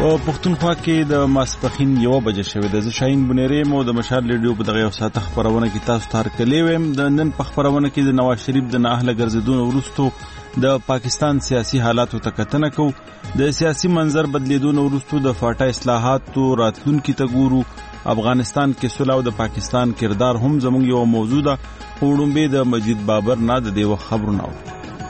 په پښتونخوا کې د ماسپخین 1 بجې شوې د شاهین بنيري مو د مشال ریډیو په دغه یو ساعت خبرونه کې تاسو ته هرکلی ویم. د نن په خبرونه کې د نواز شریف د نااهله ګرځېدون وروسته د پاکستان سیاسي حالاتو ته کتنه کوو. د سیاسي منظر بدلیدون وروسته د فاټا اصلاحاتو راتلونکي ته ګورو. افغانستان کې صلح او د پاکستان کردار هم زموږ یو موضوع ده. وړومبې د مجید بابر نه د دې وخت خبرونه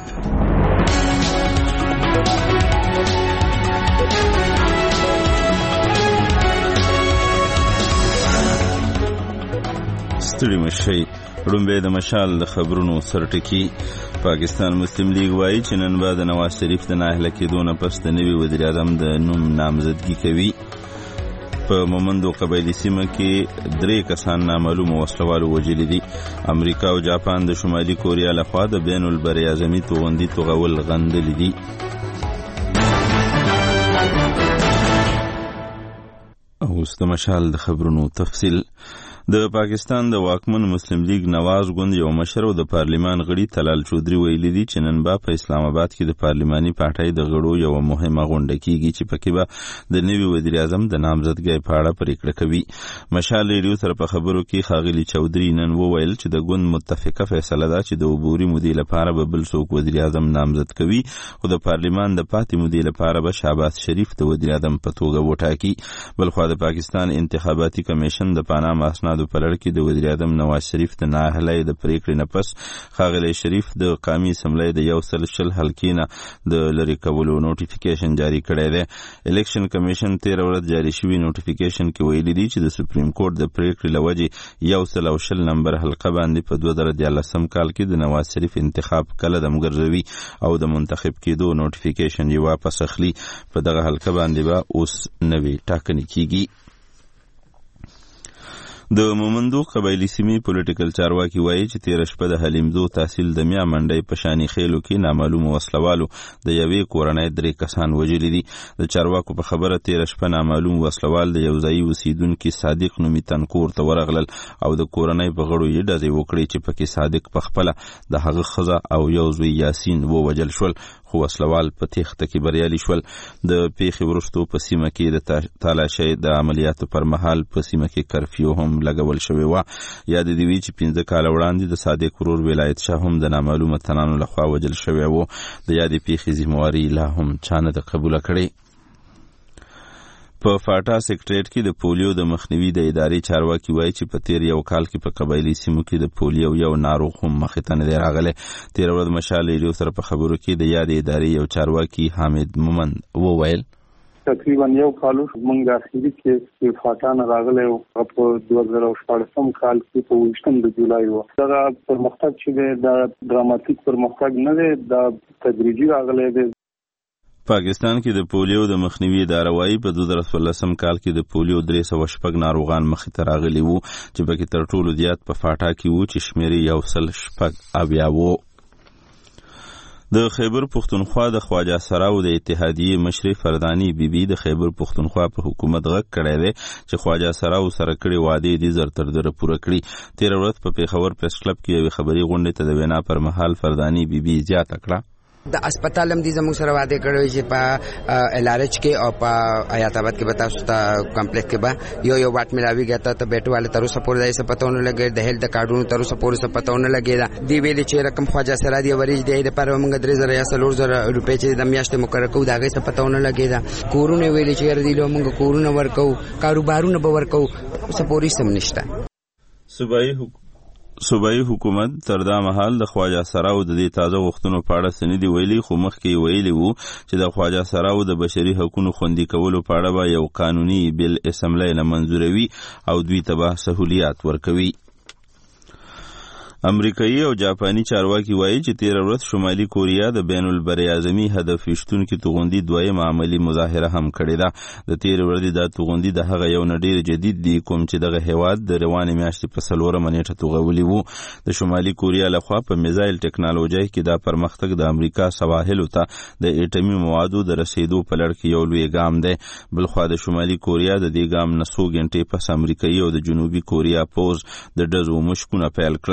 ستړي مشي. وړومبې د مشال د خبرونو سرټکی. پاکستان مسلم لیگ وایي چې نن بعد نواز شریف د نااهله کېدو نه پس د نوي وزیر اعظم د نوم نامزدګي کوي. په مومندو قبایلي سیمه کې 3 کسان نامعلومو وسلوالو وژلي دي. امریکا او جاپان د شمالي کوریا لخوا د بین البراعظمي توغندي توغول غندلي دي. اوس د مشال د خبرونو تفصیل. د پاکستان د واکمن مسلم لیگ نواز ګوند یو مشر او د پارلیمان غړي طلال چودري ویلي دي چې نن به په اسلام آباد کې د پارلیماني پارټۍ د غړو یو مهمه غونډه کیږي چې پکې به د نوي وزیر اعظم د نامزدګۍ په اړه پریکړه کوي. مشال ریډیو سره په خبرو کې ښاغلي چودري نن وویل چې د ګوند متفقه فیصله ده چې د عبوري مودې لپاره به بل څوک وزیر اعظم نامزد کوي او د پارلیمان د پاتې مودې لپاره به شهباز شریف د وزیر اعظم په توګه وټاکي. بلخوا د پاکستان انتخاباتي کمیشن د پاناما اسناد په لړ کې د وزیر اعظم نواز شریف د نااهلۍ د پریکړې نه پس ښاغلی شریف د قومي اسمبلۍ د 100 حلقې نه د لرې کولو نوټیفیکیشن جاری کړی دی. الیکشن کمیشن 13 ورځ جاری شوي نوټیفیکیشن کې ویلي دي چې د سپریم کورټ د پریکړې له وجې 110 نمبر حلقه باندې په 2014 کال کې د نواز شریف انتخاب قلم ګرځوي او د منتخب کېدو نوټیفیکیشن یې واپس اخلي. په دغه حلقه باندې به اوس نوې ټاکنې کیږي. د مومندو قبایلي سیمې پولیټیکل چارواکي وایي چې تېره شپه د حلیمزو تحصیل د میا منډۍ په شاني خیلو کې نامعلومو وسلوالو د یوې کورنۍ 3 کسان وژلي دي. د چارواکو په خبره تېره شپه نامعلوم وسلوال د یو ځایي اوسیدونکي صادق نومي تنکور ته ورغلل او د کورنۍ په غړو یې ډزې وکړې چې پکې صادق پخپله د هغه ښځه او یو زوی یاسین ووژل شول، خو وسلوال په تېښته کې بریالي شول. د پیښې وروستو په سیمه کې د تالاشۍ د عملیاتو پر مهال په سیمه کې کرفیو هم لګول شوی و. یاد دې وي چې 15 کاله وړاندې د صادق ورور ولایت شاه هم د نامعلومه تنانو لخوا وژل شوی و. د یادې پیښې ذمهواري لا هم چا نه ده قبوله کړې. په فاټا سیکریټریټ کې د پولیو د مخنیوي د ادارې چارواکي وایي چې په تیر یو کال کې په قبایلي سیمو کې د پولیو یو ناروغ هم مخې ته نه دی راغلی. تېره ورځ مشال ریډیو سره په خبرو کې د یادې ادارې یو چارواکي حامد مومند وویل تقریبا یو کال موږ اخیری کې فاټا نه راغلی او په 2014 کال کې په 20 جولای و. دا پرمختګ چې دا ډراماتیک پرمختګ نه دی، دا تدریجي راغلی دی. پاکستان کې د پولیو د مخنیوي اداره وايي په 2014 کال کې د پولیو 306 ناروغان مخې ته راغلي وو چې پکې تر ټولو زیات په فاټا کې وو چې شمېر یې 106 وو. د خیبر پښتونخوا د خواجه سراو د اتحادیې مشرې فردانی بیبي د خیبر پښتونخوا په حکومت غږ کړی دی چې خواجه سراو سره کړي وعدې دې زر تر زره پوره کړي. تېره ورځ په پیښور پریس کلب کې یوې خبري غونډې ته د وینا پر مهال فردانی بیبي زیاته کړه د اسپیټال هم دي زموږ سره وعده کړی چې په LRH کې او په حیات آباد کې به تاسو ته کمپلیکس کې به یو واټ ملاوي غته ته بیٹو والے تر اوسه پورې دایسه پتاونه لګي د هیلث کارډونو تر اوسه پورې پتاونه لګي دی ویلي چې رقم خواجه سره دی ورج دی د پر موږ 3000 یا 4000 روپے چې د میاشتې مقرره کوو دا غي پتاونه لګي دا کورونه ویلي چې ردی له موږ کورونه ورکو کاروبارونه به ورکو سپوري سم نشته. صوبایي حکومت تر دا مهال د خواجه سراو د دې تازه وختونو په اړه څه نه دي ویلي، خو مخکې ویلي وو چې د خواجه سراو د بشري حقوقو خوندي کولو په اړه به یو قانوني بل اسمبلی نه منظوروي او دوی ته به سهولیات ورکوي. امریکایي او جاپاني چارواکي وایي چې تېره ورځ شمالي کوریا د بین البراعظمي هدف ویشتونکي توغندي دویم عملي مظاهره هم کړې ده. د تېرې ورځې دا توغندي د هغه یو نه ډېر جدید دی کوم چې دغه هیواد د روانې میاشتې په 4 نیټه توغولي وو. د شمالي کوریا لخوا په میزایل ټیکنالوژي کې دا پرمختګ د امریکا سواحلو ته د اټومي موادو د رسیدو په لړ کې یو لوی ګام دی. بلخوا د شمالي کوریا د دې ګام نه څو غنټې پس امریکایي او د جنوبي کوریا پوز د ډزو مشکونه پیل کړل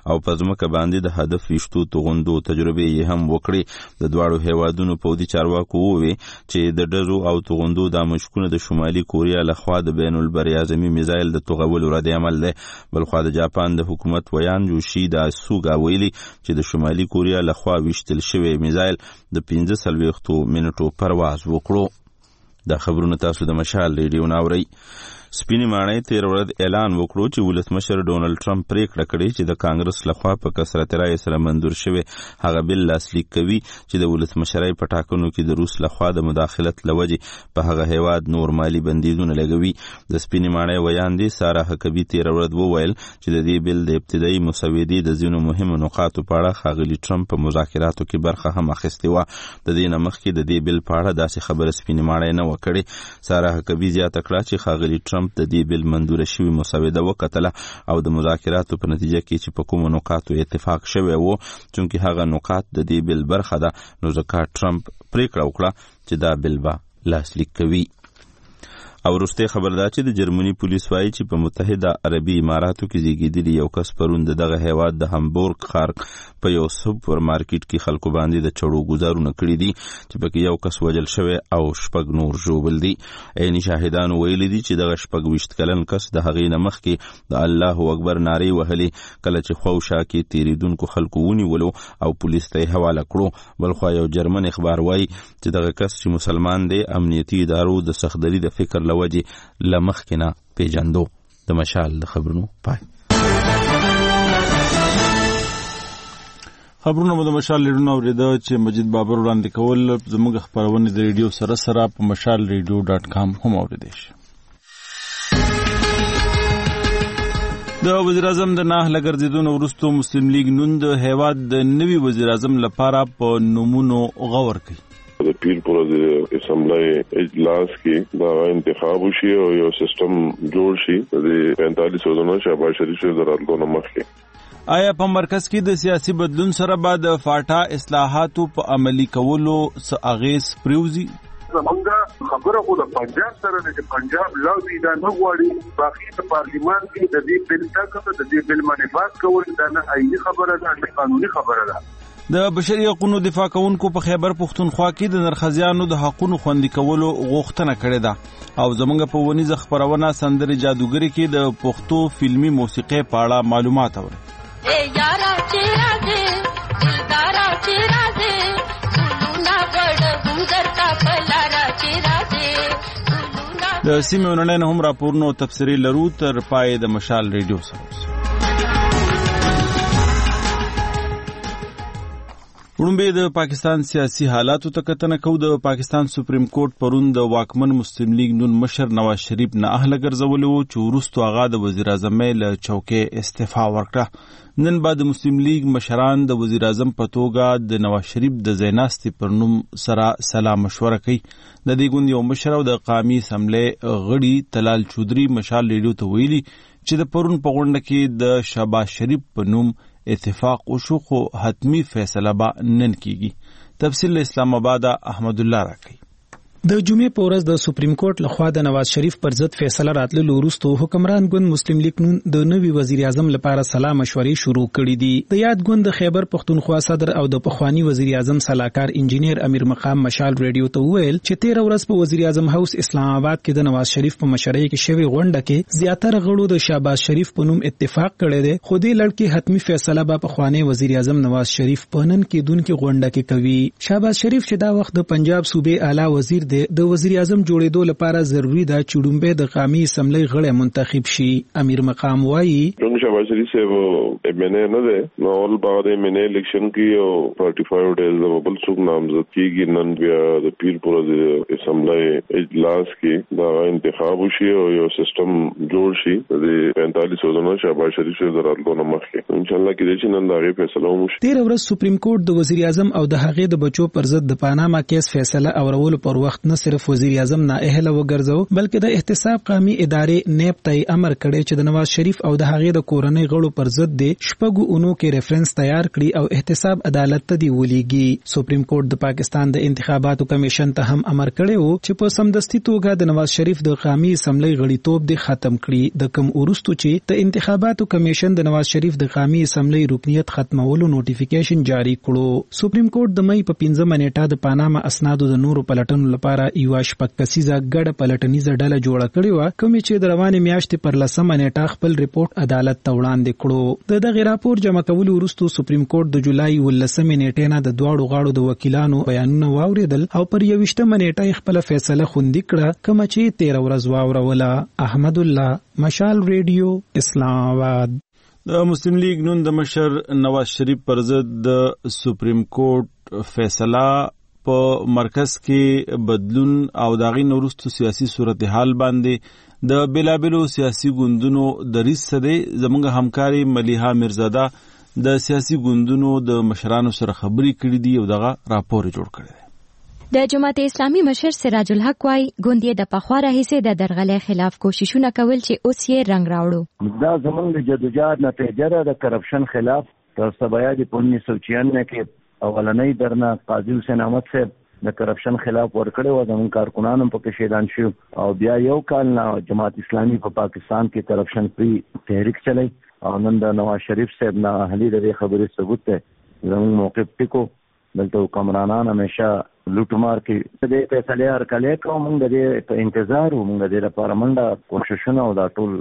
او په ځمکه باندې د هدف ویشتو توغندو تجربې یې هم وکړې. د دواړو هیوادونو پوځي چارواکو وویل چې د ډزو او توغندو دا مشکونه د شمالي کوریا لخوا د بین البراعظمي میزایل د توغولو رد عمل دی. بلخوا د جاپان د حکومت ویان یوشیدا سوګا ویلي چې د شمالي کوریا لخوا ویشتل شوی میزایل د 45 منټو پرواز وکړو. دا خبرونه تاسو د مشال ریډیو ناورئ. سپینې ماڼۍ تېره ورځ اعلان وکړو چې ولسمشر ډونالډ ټرمپ پریکړه کړې چې د کانګرس لخوا په کثرت رایې سره منظور شوی هغه بل لاسلیک کوي چې د ولسمشرۍ په ټاکنو کې د روس لخوا د مداخلت له وجې په هغه هیواد نور مالي بندیزونه لګوي. د سپینې ماڼۍ ویاندې سارا حکبي تېره ورځ وویل چې د دې بل د ابتدایي مسودې د ځینو مهمو نقاطو په اړه ښاغلي ټرمپ په مذاکراتو کې برخه هم اخیستې وه. د دې نه مخکې د دې بل په اړه داسې خبره سپینې ماڼۍ نه وه کړې. سارا حکبي زیاته کړه چې ښاغلي ټرمپ د دې بل منظوره شوی مسوده وکتله او د مذاکراتو په نتیجه کې چې په کومو نقاطو اتفاق شوی و چونکې هغه نقاط د دې بل برخه ده نو ځکه ټرمپ پریکړه وکړه چې دا بل به لاسلیک کوي. او وروستی خبر دا چې د جرمني پولیس وایي چې په متحده عربي اماراتو کې زیږیدلی یو کس پرون دغه هیواد د همبورګ ښار په یو سوپر مارکیټ کې خلکو باندې د چړو ګزارونه کړي دي چې پکې یو کس وژل شوی او 6 نور ژوبل دي. عیني شاهدانو ویلي دي چې دغه 26 کلن کس د هغې نه مخکې د الله اکبر نارې وهلې کله چې خوشا کې تیریدونکو خلکو ونیولو او پولیس ته یې حواله کړو. بلخوا یو جرمن اخبار وایي چې دغه کس چې مسلمان دی امنیتي ادارو د سختدري د فکر لوجې لمخکې نه پیژندو. د مشال د خبرونو پای. خبرونه مو د مشال ریډیو اوریده چې مجید بابر وړاندې کول زموږ خبرونه د ریډیو سره په mashalradio.com هم اوریدئ شي. د وزیر اعظم د ناهله ګرځېدو وروسته مسلم لیگ نن د هیواد د نوي وزیر اعظم لپاره په نومونو غور کوي. د پیر پر د اسمبلی اجلاس کې دا انتخاب وشي او یو سیستم جوړ شي د 45 ورځې شهباز شریف سره راتلو مخکې. آیا په مرکز کې د سیاسي بدلون سره بعد فاټا اصلاحاتو په عملی کولو څه اغیز پریوزي؟ زمونږ خبره خو د پنجاب سره د پنجاب لاوی دا نه غواړي باقي د پارلیمان کې د دې بل تاکه د دې بل منفاذ کول دا نه آئینی خبره ده نه قانوني خبره ده. د بشري حقوقو دفاع کوونکو په خیبر پښتونخوا کې د نرخزیانو د حقوقو خوندي کولو غوښتنه کړې ده او زمونږ په ونیزه خبرونه سندري جادوګری کې د پښتو فلمي موسیقي په اړه معلومات اوري. اے یارا چیرا دے دلدارا چیرا دے ګلونا بڑ ګنګرتا پلارا چیرا دے. د سیمې ونړۍ نه هم راپورونه او تفسیري لرو تر پای د مشال ریډیو سره. وړاندې د پاکستان سیاسي حالاتو ته کتنه کوو. د پاکستان سپریم کورټ پرون د واکمن مسلم لیگ نون مشر نواز شریف نه اهله ګرځولو چې وروسته هغه د وزیر اعظم له چوکۍ استعفا ورکړه. نن بعد مسلم لیگ مشران د وزیر اعظم په توګه د نواز شریف د زیناستي پر نوم سره سلا مشوره کوي. د دې ګوند یو مشر او د قومي اسمبلی غړي طلال چودري مشال ریډیو ته ویلي چې د پرون په غونډه کې د شهباز شریف په نوم اتفاق وشو خو حتمی فیصله به نن کیږي. تفصیل اسلام آباد احمد الله راکړي. د جمعې په ورځ د سپریم کورټ لخوا د نواز شریف پر ضد فیصله راتللو وروسته حکمران ګوند مسلم لیگ نون د نوي وزیر اعظم لپاره سلا مشورې شروع کړې دي. د یاد ګوند د خیبر پښتونخوا صدر او د پخوانی وزیر اعظم صلاحکار انجینیر امیر مقام مشال ریډیو ته وویل چې 13 ورځ په وزیر اعظم هاوس اسلام آباد کې د نواز شریف په مشرۍ کې شوی غونډه کې زیاتره غړو د شهباز شریف په نوم اتفاق کړی دی خو دې لړ کې حتمی فیصله به پخوانی وزیر اعظم نواز شریف په نن کې دونکو غونډه کې کوي. شهباز شریف چې دا وخت د پنجاب صوبې اعلی وزیر دی د وزیر اعظم جوړېدو لپاره ضروری ده چې ډومبه د قومي اسمبلی غړي منتخب شي. امیر مقام وایي څنګه شهباز شریف سے ایم نه ده نو ول بعد ایم الیکشن کې او 45 ډیز د بل څوک نامزد کیږي. نن بیا د پیرپور د اسمبلی اجلاس کې دا انتخاب وشي او یو سیستم جوړ شي د 45 ورځې شهباز شریف سره راتلو مخکې ان شاء الله کې چې نن دا غي فیصله وشي. 13 ورځ سپریم کورټ د وزیر اعظم او د هغې د بچو پر ضد د پاناما کیس فیصله اورولو پر وخت نه صرف وزیر اعظم نه اهله وګرځو بلکې د احتساب قومي ادارې نیب ته امر کړی چې د نواز شریف او د هغې د کورنۍ غړو پر ضد د شپږو اونو کې ریفرنس تیار کړي او احتساب عدالت ته دی ولېږي. سپریم کورټ د پاکستان د انتخاباتو کمیشن ته هم امر کړی و چې په سمدستي توګه د نواز شریف د قومي اسمبلی غړیتوب د ختم کړي. د کم وروستو چې د انتخاباتو کمیشن د نواز شریف د قومي اسمبلی رکنیت ختمولو نوټیفیکیشن جاری کړو. سپریم کورټ د مئی په 15 نیټه د پاناما اسنادو د نورو پلټنو لپاره یو شپږ کسیزه ګډه پلټنیزه ډله جوړه کړې و، کوم چې د روانې میاشتې پر 10 نیټه خپل ریپورت عدالت ته وړاندې کړو. دغه راپور جمع کولو وروسته سپریم کورټ د جولای 19 نیټې نه د دواړو غاړو د وکیلانو بیانونه واوریدل او پر 21 نیټه خپل فیصله خوندي کړه، کوم چې 13 ورځې واوروله. احمد الله، مشال ریډیو، اسلام آباد. د مسلم لیگ نون د مشر نواز شریف پر ضد د سپریم کورټ فیصله په مرکز کې بدلون او داغي نورستو سیاسي صورتحال باندې د بیلابلو سیاسي ګوندونو د ریس سره زموږ همکاري ملیحه میرزاده د سیاسي ګوندونو د مشرانو سره خبري کړې دي او دغه راپور جوړ کړی دی. د جماعت اسلامي مشر سراج الحق وايي ګوندې د پخوا راهیسې د درغلۍ خلاف کوششونه کول چې اوس یې رنګ راوړو. دا زموږ د جدوجہد نتیجه ده د کرپشن خلاف. تر سبا د 1996 کې اولنۍ درنه قاضي حسین احمد صاحب د کرپشن خلاف ورکړی و، زموږ کارکنان هم پکې شهیدان شو او بیا یو کال نه جماعت اسلامي په پاکستان کې کرپشن فری تحریک چلی او نن د نواز شریف صاحب نه اهلي د خبرې ثبوت ته زموږ موقف ټیکو. دلته حکمرانان همیشه لوټمار کې د فیصله هر کله کوم موږ د په انتظار وو، موږ د لپاره منډه کوششونه او دا ټول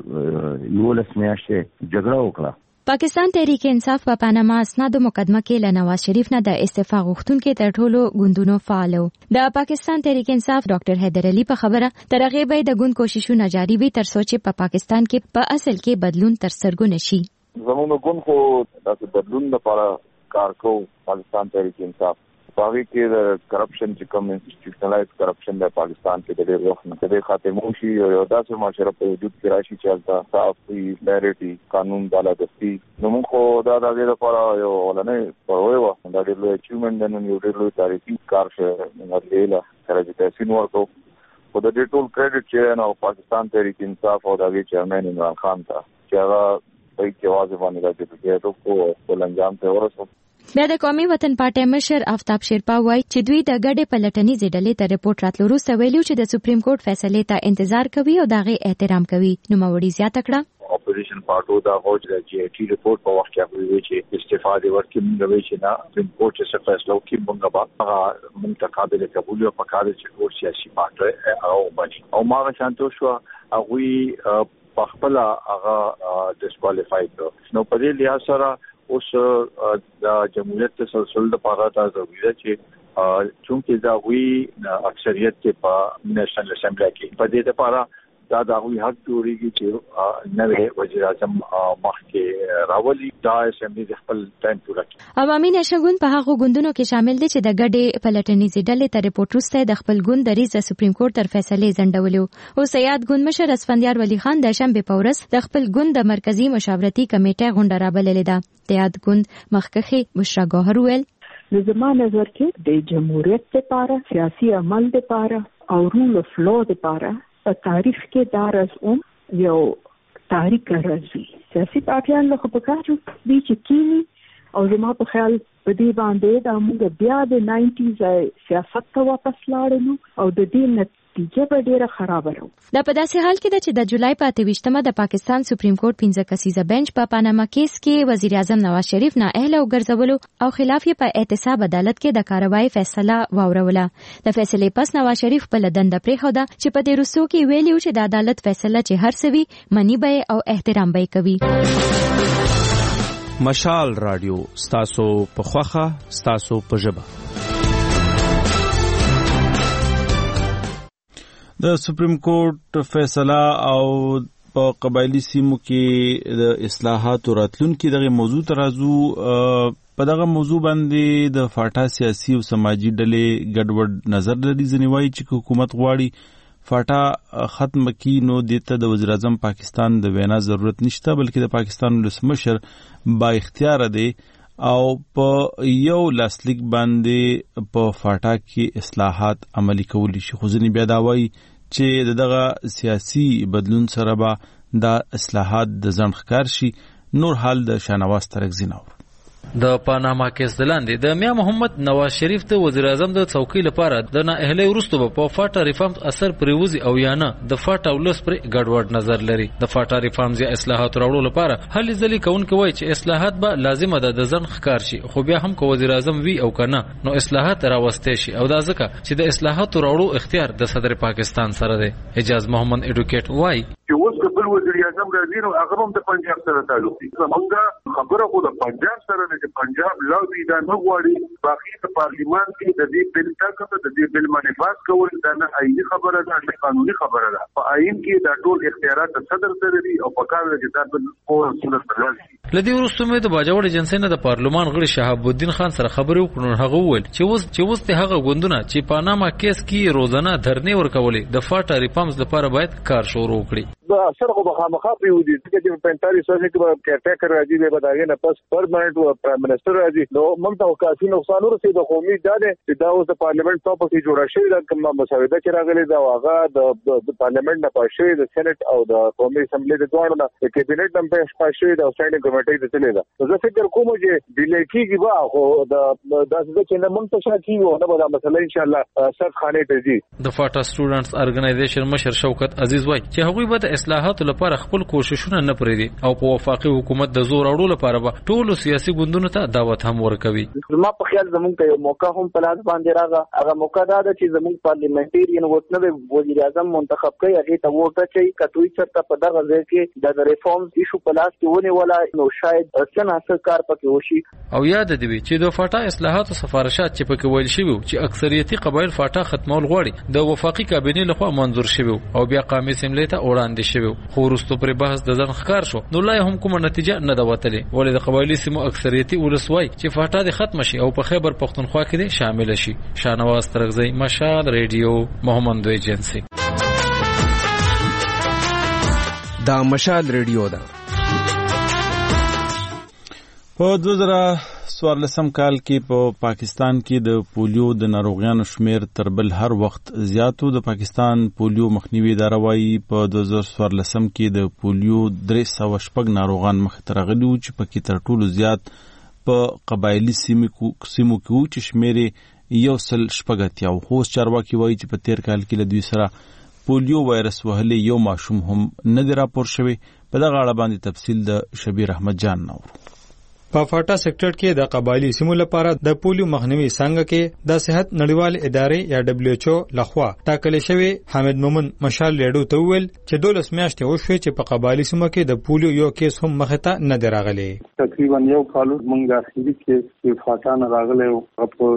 یو لس میاشتې جګړه وکړه. پاکستان تحریک انصاف په پاناما اسنادو مقدمه کې له نواز شریف نه د استعفا غوښتونکو تر ټولو ګوندونو فعال وو. د پاکستان تحریک انصاف ډاکټر حیدر علي په خبره تر هغه به د ګوند کوششونه جاری وي تر څو چې په پاکستان کې په اصل کې بدلون تر سترګو نشي. زموږ ګوند خو د بدلون لپاره کار کوو. پاکستان تحریک انصاف باغی کې د کرپشن چې کوم انسټیټیوشنلایز کرپشن د پاکستان کې د ډېر وخت نه د خاتمه شي او داسې معاشره په وجود کې راشي چې البته صافي کلیریټي قانون بالادستی نو موږ خو دا د دې لپاره یو ولنې پروي و دا ډېر لوی اچیومنت دی، یو ډېر لوی تاریخي کار شه نړیواله سره چې تاسو ورکو خو د دې ټول کریډټ چې نو پاکستان تحریک انصاف او د چیرمن عمران خان ته چې هغه په کې واځي باندې راځي ته کو انجام ته ورسو. بیا د قومي وطن پارټي مشر آفتاب شیرپا وایي چې دوی د ګډې پلټنیزې ډلې ته ریپورت راتلو وروسته ویلي چې د سپریم کورټ فیصلې ته انتظار کوي او د هغې احترام کوي. نوموړي زیاته کړه اپوزیشن پارټو دا غوښ د جی ای ټي ریپورت په وخت کې ویلي چې استعفا دی ورکې موږ وی چې نه سپریم کورټ څه فیصله وکړي موږ به هغه موږ ته قابل قبول او په کار چې ټول سیاسي پارټي او باندې او ما شانتو شو هغه په خپل هغه ډیسکوالیفای کړ. نو په دې لحاظ سره اوس د جمهوریت تسلسل لپاره دا ضروري ده چې چونکې دا وی اکثریت کې په نېشنل اسمبلی کې په دې لپاره دا وی حق جوړیږي چې نوې وزیر اعظم مخکې راولي دا اسمبلی د خپل ټایم پوره کړي. عوامي نشګوند په هغه ګوندونو کې شامل دي چې د ګډې پلټنیزې ډلې ته ریپورت وروسته د خپل ګوند د ریز سپریم کورټ تر فیصلې ځنډولو. او سیاد ګوند مشر اسفندیار ولی خان د شنبه په ورځ د خپل ګوند د مرکزی مشاورتي کمیټې غونډه رابللې ده. د یاد ګوند مخکښې بشرا ګوهر ویل د زما نظر کې د جمهوریت لپاره سیاسي عمل لپاره او رول اف لا لپاره په تاریخ کې دارز یو تاریخ راځي. سیاسي پارټیان له خپکاچو دي چې کینی او زما په خیال په دې باندې د موږ بیا د 90s سیاست ته واپس لاړو او د دې نتیجه به ډیره خراب راو. دا په داسې حال کې ده چې د جولای په 28مه د پاکستان سپریم کورټ 15 کسیزه بنچ په پاناما کیس کې وزیر اعظم نواز شریف نااهل او ګرځولو او خلاف یې په احتساب عدالت کې د کاروایی فیصله واوروله. د فیصلې پس نواز شریف په لدند پریښوده چې په دې رسو کې ویلي چې د عدالت فیصله چې هر څه وي منی به او احترام به کوي. مشال رادیو ستاسو په خوخه ستاسو په ژبه. د سپریم کورټ فیصله او په قبایلی سیمو کې د اصلاحاتو راتلونکي دغه موضوع ترازو په دغه موضوع باندې د فاټا سیاسي او سماجی ډلې ګډوډ نظر لري. ځینې وایي چې حکومت غواړي فاټا ختم کی نو دته د وزیر اعظم پاکستان د وینا ضرورت نشته بلکې د پاکستان ولسمشر با اختیار دی او په یو لاسلیک باندې په فاټا کې اصلاحات عملی کولی شي. خو ځینې بیا دا وایي چې دغه سیاسي بدلون سره به دا اصلاحات د ځنډ ښکار شي. نور حال د شانواز ترکزی نور. د پاناما کیس دلاندې د میا محمد نواز شریف ته وزیر اعظم د څوکۍ لپاره د نااهلۍ وروسته په فاټا ریفارمز اثر پریوزي او یا نه د فاټا ولس پر ګډوډ نظر لري. د فاټا ریفارمز یا اصلاحات راوړلو لپاره هلې ځلې کوونکي وایي چې اصلاحات به لازمه ده د ځن ښکار شي، خو بیا هم که وزیر اعظم وي او کنه نو اصلاحات راوستي شي، او دا ځکه چې د اصلاحاتو راوړو اختیار د صدر پاکستان سره دی. حجاز محمد ایډوکیټ وایي چې اوس کبل وزیر اعظم راځي نو هغه هم د پنجاب سره تعلق لري. زمونږ خبره خو د پنجاب سره نه چې پنجاب لاوی دا نه غواړي باقي په پارلیمان کې د دې بل تاکه د دې بل منفاس کول دا نه آئینی خبره ده، نه قانوني خبره ده. په آئین کې دا ټول اختیارات د صدر سره دي او په کار کې دا په صورت راځي. لدی ورستو مې د باجوړ ایجنسی نه د پارلمان غړي شهاب الدین خان سره خبرې وکړو. هغه وویل چې اوس ته هغه غوندونه چې پاناما کیس کې روزانه دھرنې ورکولې د فاټا ریفارمز لپاره باید کار شروع کړي. اکثر خو بخامخا پیودي چې 45 ورځې کې کیرټیکر راځي به بداګه نه پس پرمننت پرایم منسٹر راځي نو موږ ته کافي نقصان ورسېد. د قومي داده چې دا اوس د پارلیمنت ټاپکې جوړه شوې ده کومه مساوده چې راغلي دا واغه د پارلیمنت نه پښې د سېنات او د قومي اسمبلی د دوه نه د کابینټ هم پښې د سټینډینګ کمیټې د چلے ده. زه فکر کوم چې ډیلې کیږي به خو د داسې چې نه موږ ته شاکي و نه به دا مسله ان شاء الله سخت خانه ته ځي. د فاټا سټوډنټس ارګنایزیشن مشر شوکت عزیز وایي چې هغوی به د اصلاحاتو لپاره خپل کوششونه نه پرېږدي او په وفاقي حکومت د زور اړولو لپاره به ټولو سیاسي ګوندونو ته دعوت هم ورکوي. زما په خیال زموږ ته یو موقع هم په لاس باندې راغله. هغه موقع دا ده چې زموږ پارلیمنټریان وڅنه وزیر اعظم منتخب کوي، هغه ته ووټ اچوي. کټوي چرته په دغه ځای کې د ریفارمز ایشو په لاس کې ونیوله نو شاید څنګه اثر کار پکې وشي. او یاد دی چې د فاټا اصلاحاتو سفارشات چې پکې ویل شوی چې اکثریتي قبایل فاټا ختمول غواړي د وفاقي کابینې لخوا منظور شوی او بیا قومي اسمبلی ته وړاندې شوی، خو وروسته پر بحث د ځن ښکار شو نو لا هم کومه نتیجه نه ده وتلې. ولې د قبایلي سیمو اکثریتي ولسوای چې فاټا د ختم شي او په خیبر پختونخوا کې شامل شي. شانواز ترغزی، مشال ریډیو، محمد ایجنسی. دا مشال ریډیو ده. په 2014 کال کې په پاکستان کې د پولیو د ناروغیانو شمیر تر بل هر وخت زیاتو. د پاکستان پولیو مخنیوي اداره وايي په 2014 کې د پولیو 306 ناروغان مخ ته راغلي چې پکې تر ټولو زیات په قبایلی سیمو کې چې شمیر 180 خو چارواکي وايي چې په تیر کال کې له دوی سره پولیو وایرس وهلي یو ماشوم هم نه دی راپور شوی. په دغه اړه باندې تفصیل د شبیر احمد جان نور. په فاټا سېکټر کې د قبایلی سیمو لپاره د پولیو مخنیوي څنګه کې د صحت نړیوال ادارې یا WHO لخوا ټاکل شوی حامد مومن مشال لیډو ته ویل چې 12 میاشتې وشوي چې په قبایلی سیمو کې د پولیو یو کیس هم مخ ته نه دی راغلی. تقریبا یو کال موږ اخیری کیس په فاټا نه راغلی او په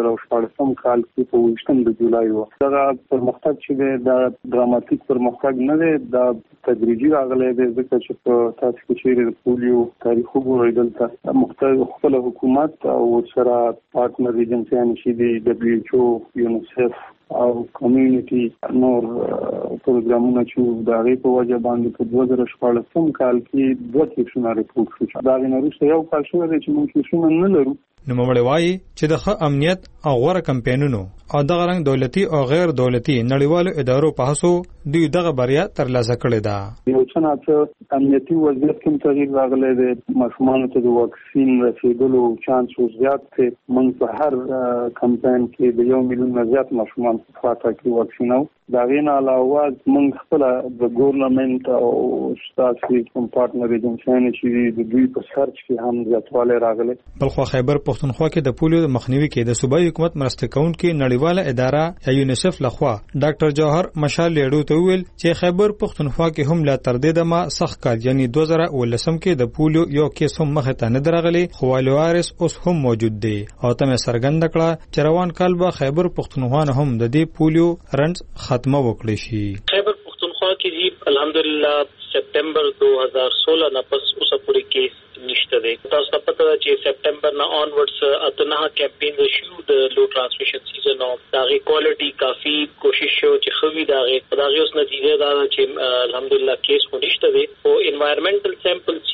2014 کال کې په 28 جولای و. دا پرمختګ چې دا ډراماتیک پرمختګ نه دی، دا تدریجي راغلی دی ځکه چې په تاسو کې چې پولیو تاریخ وګورئ دلته مختلف خپل حکومت او سره پارتنر ایجنسیان چې دی WHO، یونیسف او کمیونټي نور پروګرامونه چې د هغې په وجه باندې په 2014 کال کې 2 کیسونه ریپورټ شو. دا غوښتنه وروسته یو کال شوی دی چې موږ کیسونه نه لرو. نوموړی وایي چې د ښه امنیت او غوره کمپاینونو او دغه رنګ دولتي او غیر دولتي نړیوالو ادارو په هڅو دوی دغه بریا ترلاسه کړې ده. یو څه نه امنیتي وضعیت کې تغییر راغلی دی، ماشومانو ته د واکسین رسیدلو چانس زیات دی. موږ په هر کمپاین کې د 1 میلیون نه زیات ماشومان په فاټا کې واکسینو. دا غینه علاوه موږ خپل د ګورنمنت او ستاسو کوم پارتنر ایجنسیانو چې د دوی په سرچ کې هم زیاتوالی راغلی. بلخو خیبر پختونخوا کې د پولیو مخنیوي کې د صوبایي حکومت مرسته کوونکې نړیواله اداره یا یونیسف لخوا ډاکټر جوهر مشال لیډو ته ویل چې خیبر پختونخوا کې هم لا تر دې دمه سخت کال یعنی 2019 کې د پولیو یو کیس هم مخ ته نه درغلی، خو وایرس اوس هم موجود دی. او ته مې څرګنده کړه چې روان کال به خیبر پختونخوا هم د دې پولیو رنځ ختمه وکړي شي. خیبر پختونخوا کې الحمدلله سپټمبر 2016 نه پس اوسه پوری کیس نشته دی. تاسو ته پته ده چې سپټمبر نه آنورډز اتنه کمپاین شروع د لو ترانسمیشن سیزن او داغه کوالټي کافي کوشش شو چې خوي داغه اوس نتیجه دا چې الحمدلله کیس نشته دی. او انوایرنمنټل سیمپل چې دی په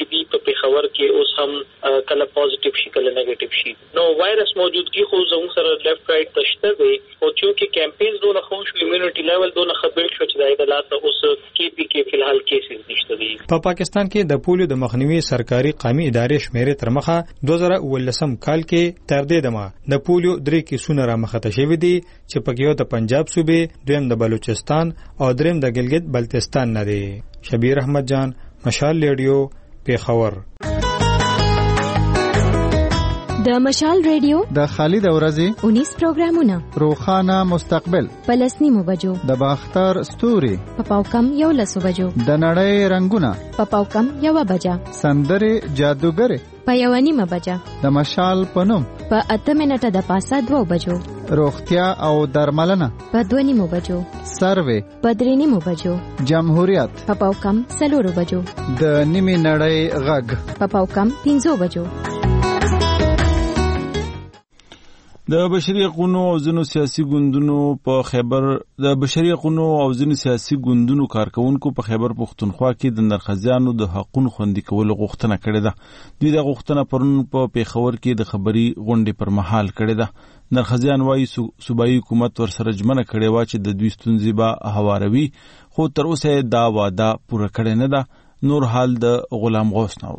پیښور کې اوس هم کله پوزټیو شي کله نیگیټیو شي. نو وایرس موجودګي خو زموږ سره لیفت رائټ تشته دی او چې کیمپینز دونه خو شو ایمیونټي لیول دونه خبل شو چې دای د لاته اوس کې پی کې فلحال کیسز نشته دي. په پاکستان کې د پولیو د مخنیوي سرکاري قومي ادارې شمیرې تر مخه 2019 کال کې تر دې دمه د پولیو 3 کیسونه را مخته شوي دي چې پکې یو د پنجاب صوبې، دویم د بلوچستان او دریم د ګلګت بلتستان نه دي. شبیر احمد جان، مشال ریډیو، پیښور. د مشال ریډیو د خالد اورزی 19 پروګرامونه، روخانه مستقبل، پلسنیمو بجو، د باختر ستوري، پاوکم یو لسو بجو، د نړۍ رنگونه، پاوکم یو بجا، سندره جادوګر په یو نیمه بجا، د مشال پنوم په 8 منټه د پاسه 2 بجو، روغتیا او درملنه په 2 نیمو بجو، سروې په 3 نیمو بجو، جمهوریت په پاوکم 4 بجو، د نیمه نړۍ غږ په پاوکم 5 بجو. د بشري حقوقو او ځینو سیاسي ګوندونو په خیبر د بشري حقوقو او ځینو سیاسي ګوندونو کارکونکو په خیبر پښتونخوا کې د نرخزیانو د حقوقو خوندي کولو غوښتنه کړې ده. دوی د غوښتنه پرون په پیښور کې د خبري غونډې پر مهال کړې ده. نرخزیان وايي صوبایي حکومت ورسره ژمنه کړې و چې د دوی ستونزې به هواروي، خو تر اوسه دا وعده پوره کړې نه ده. نور حال د غلام غوث نور.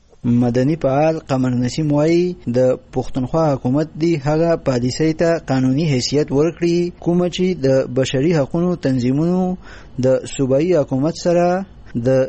مدني فعال قمر نسیم وايي د پښتونخوا حکومت دی هغه پالیسۍ ته قانوني حیثیت ورکړي کوم چې د بشري حقوقو تنظیمونو د صوبایي حکومت سره د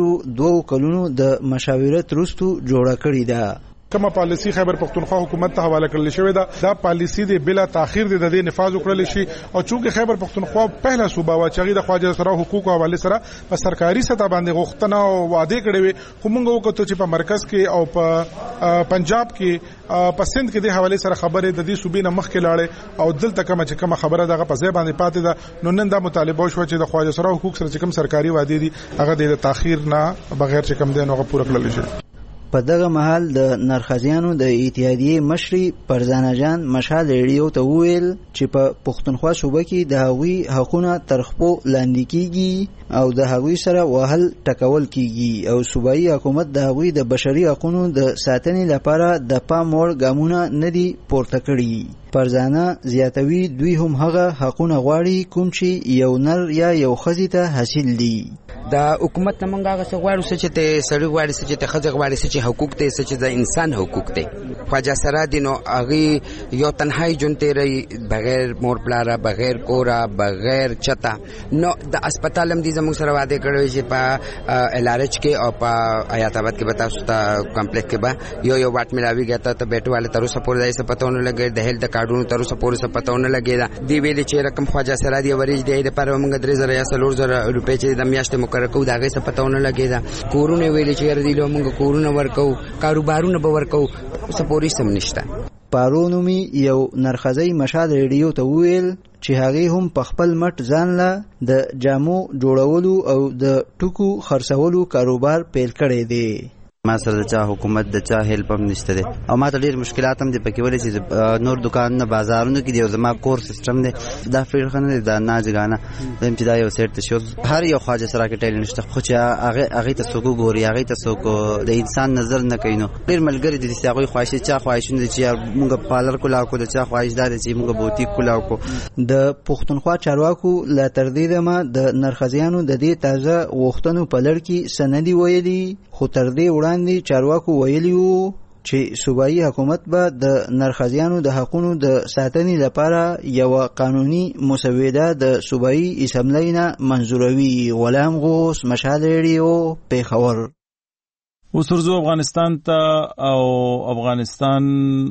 13 کلونو د مشاورت وروسته جوړه کړې ده. کومه پالیسی خیبر پختونخوا حکومت ته حواله کړل شوې ده، دا پالیسی د بلا تاخير د دې نفاذ وکړل شي او چونکه خیبر پختونخوا پهلا صوبه وا چې د خواجه سره حقوق حواله سره په سرکاري سطح باندې غوښتنه او وعده کړې وي، خو موږ وکړو چې په مرکز کې او په پنجاب کې په سند کې د حواله سره خبره د دې صوبې نه مخ کې لاړې او دلته کومه خبره دغه په ځای باندې پاتې ده. نو نن دا مطالبه شو چې د خواجه سره حقوق سره کوم سرکاري وعده دي هغه د تاخير نه بغیر چې کوم دین هغه پوره کړل شي. په دغه محل د نرخزیانو د اتحادیې مشري پرزانه جان مشال ریډیو ته وویل چې په پښتونخوا صوبه کې د هغوی حقونه تر خپو لاندې کیږي او د هغوی سره وهل ټکول کیږي او صوبایي حکومت د هغوی د بشري حقوقو د ساتنې لپاره د پام وړ ګامونه نه دي پورته کړي. پرزانه زیاتوي دوی هم هغه حقونه غواړي کوم چې یو نر یا یو ښځې ته حاصل دي. د حکومت نه مونږ هغه څه غواړو چې ته سړی غواړي چې ته ښځه غواړي چې حقوق ته چې د انسان حقوق ته خواجه سره دي. نو هغه یو تنهایی جون تیری بغیر مور پلاره، بغیر کورا، بغیر چتا. نو د هسپتال هم دي زموږ سره وعده کړی چې په الارچ کې او په حیات آباد کې بتا ستا کمپلیکس کې به یو واټ ملاوي گیا ته بیٹو والے تر اوسه پورې دایسه پتاونه لګي د هیلث کارډونو تر اوسه پورې پتاونه لګي دی ویلې چې رقم خواجه سره دی ورج دی د پر موږ 3000 یا 4000 روپے چې د میاشتې مقرر کو داغه څه پتاونه لګي دا کورونه ویلې چې ور دی له موږ کورونه ورکو، کاروبارونه به ورکو، څه پوری سم نشته. پارونومي یو نرخزی مشال ریډیو ته ویل چې هغه هم په خپل مټ ځان له د جامو جوړولو او د ټکو خرڅولو کاروبار پیل کړی دی. ما سره د چا حکومت د چا هیلپ هم نشته دی او ما ته ډیر مشکلات هم دي پکې ولې چې نور دکانونه بازارونو کې دی او زما کور سیستم دی دا فیر خنه دی دا ناجګانه زم چې دا یو سیټ ته شو هر یو خواجه سره کې ټیل نشته خو چې هغه ته څوک ګوري هغه ته څوک د انسان نظر نه کینو. ډیر ملګری دي چې هغه خواهش چا خواهشونه دي چې موږ پالر کولا کو د چا خواهش دار چې موږ بوتیک کولا کو. د پښتونخوا چارواکو لا تر دې دمه د نرخزیانو د دې تازه وختونو په لړ کې سندي ویلي، خو تر دې وړاندې چارواکو ویلي وو چې صوبایي حکومت به د نرخزیانو د حقوقو د ساتنې لپاره یو قانوني مسوده د صوبایي اسمبلی نه منظوروي. غلام غوث، مشال ریډیو، پیښور. اوس ورځو افغانستان ته او افغانستان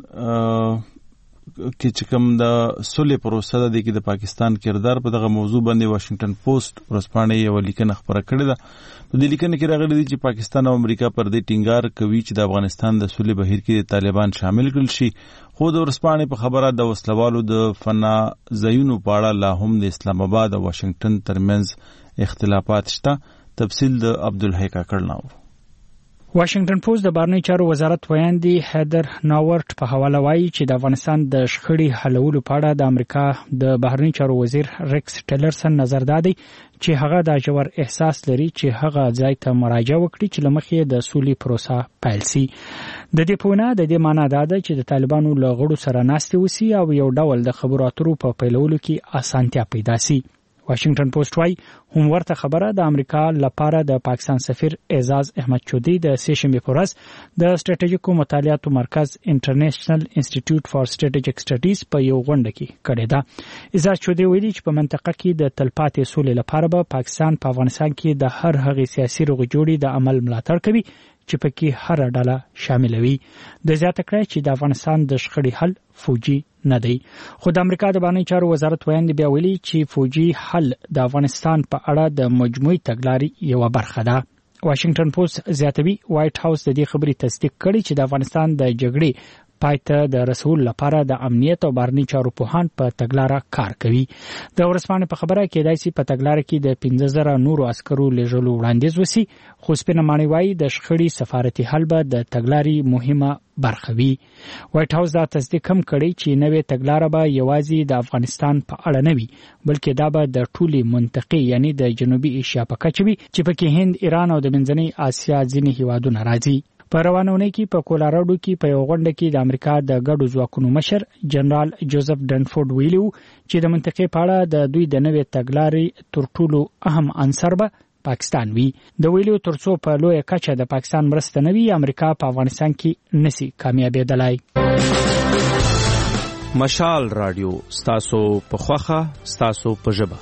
کې چې کوم د صلح پروسه ده کې د پاکستان کردار په دغه موضوع باندې واشنگټن پوسټ ورځپاڼه یو لیکنه خبره کړې ده. په دې لیکنه کې راغلي دي چې پاکستان او امریکا پر دې ټینګار کوي چې د افغانستان د صلح بهیر کې طالبان شامل کړل شي، خو د ورځپاڼې په خبره د وسلوالو د فنا ځایونو په اړه لا هم د اسلام آباد او واشنگټن ترمنځ اختلافات شته. تفصیل د عبدالحی کاکړ ناو. واشنگټن پوسټ د بهرنی چارو وزارت ویاندی هیدر ناورټ په حواله وایي چې د افغانستان د شخړې حلولو په اړه د امریکا د بهرنی چارو وزیر ریکس ټیلرسن نظر دادی چې هغه د جوړ احساس لري چې هغه ځای ته مراجعه وکړي چې لمخې د سولې پروسه پیل شي. د دې پونه د دې معنی دا ده چې د طالبانو له غړو سره ناستې وسی او یو ډول د خبرو اترو په پیلولو کې اسانتیا پیدا شي. واشنگټن پوسټ وايي هم ورته خبره د امریکا لپاره د پاکستان سفیر اعزاز احمد چودي د سیشنبه په ورځ د سټریټیژیکو مطالعاتو مرکز انټرنیشنل انسټیټیوټ فار سټریټیجیک سټډیز په یو غونډه کې کړې ده. اعزاز چودي ویلي چې په منطقه کې د تلپاتې سولې لپاره به پاکستان په افغانستان کې د هر هغې سیاسي روغجوړي د عمل ملاتړ کوي چې پکې هر ډله شامل وي. د زیاته کړی چې د افغانستان د شخړې حل فوجي نه دی. خو د امریکا د بهرنی چارو وزارت ویاندی بیا ویلي چې فوجي حل د افغانستان په اړه د مجموعي تګلارې یو برخه ده. واشنگټن پوسټ زیاتوي وایټ هاوس د دې خبرې تصدیق کړي چې د افغانستان د جګړې پایته د رسول لپاره د امنیت او بهرنی چارو پوهان په تګلارې کار کوي. د ورسپانې په خبره کې دایسي په تګلارې کې د 15000 نورو عسکرو لېږلو وړاندیز وسی. خو سپینه مانی وایي د شخړې سفارتي حل به د تګلارې مهمه برخه وي. وایټ هاوس دا تصدیق هم کړی چې نوې تګلارې به یوازې د افغانستان په اړه نه وي بلکې دا به د ټولي منطقې یعنی د جنوبي ایشیا په کچه وي چې پکې هند، ایران او د منځنۍ آسیا ځینې هیوادونه راځي. په روانونه کې په کولراډو کې په یو غونډه کې د امریکا د ګډو ځواکونو مشر جنرال جوزف ډنفورد ویلو چې د منطقې په اړه د دوی د نوې تګلارې تر ټولو اهم عنصر به پاکستان وي. د ویلو ترڅو په لوی کچه د پاکستان مرسته نه وي امریکا په افغانستان کې نسی کامیابېدلای. مشال رادیو ستاسو په خوخه ستاسو په ژبه.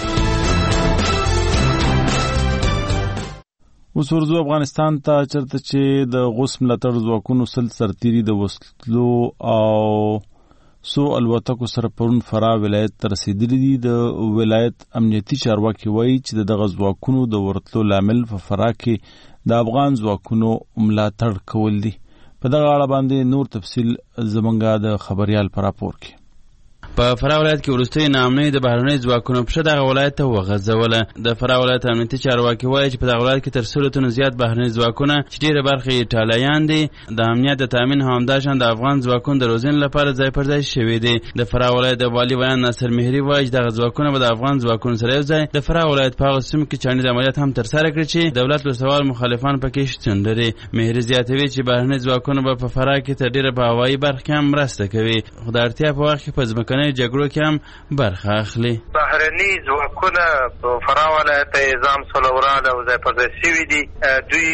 اوس ورځو افغانستان ته چرته چې د غوث ملاتړ ځواکونو سل سرتیري د وسلو او سو الوتکو سره پرون فراه ولایت ته رسیدلي دي. د ولایت امنیتي چارواکي وایي چې دغه ځواکونو د ورتلو لامل په فراه کې د افغان ځواکونو ملاتړ کول دي. په دغه اړه باندې نور تفصیل زمونږ د خبريال پر راپور کې. په فراه ولایت کې وروستۍ ناامنۍ د بهرنۍ ځواکونو په دغه ولایت ته وغځوله. د فراه ولایت امنیتي چارواکي وایي چې په دغه ولایت کې تر 100 تنو زیات بهرنۍ ځواکونه چې ډېره برخه یې ایټالویان دي د امنیت د تامین همداشان د افغان ځواکونو د روزنې لپاره ځای پر ځای شوي دي. د فراه ولایت د والي ویان ناصر مهری وایي چې دغه ځواکونه به د افغان ځواکونو سره یو ځای د فراه ولایت په هغه سیمو کې چاڼي د عملیات هم ترسره کړي چې دولت له سوال مخالفان پکې شتون لري. مهری زیاتوي چې بهرنۍ ځواکونه به په فراه کې تر ډېره په هوایي برخه کې هم مرسته کوي خو د اړتیا په وخت کې په ځمکنۍ جګړو کې هم برخه اخلي. بهرني ځواکونه په فراه ولایت نظام سولورال او ځای پر ځای شوي دي. دوی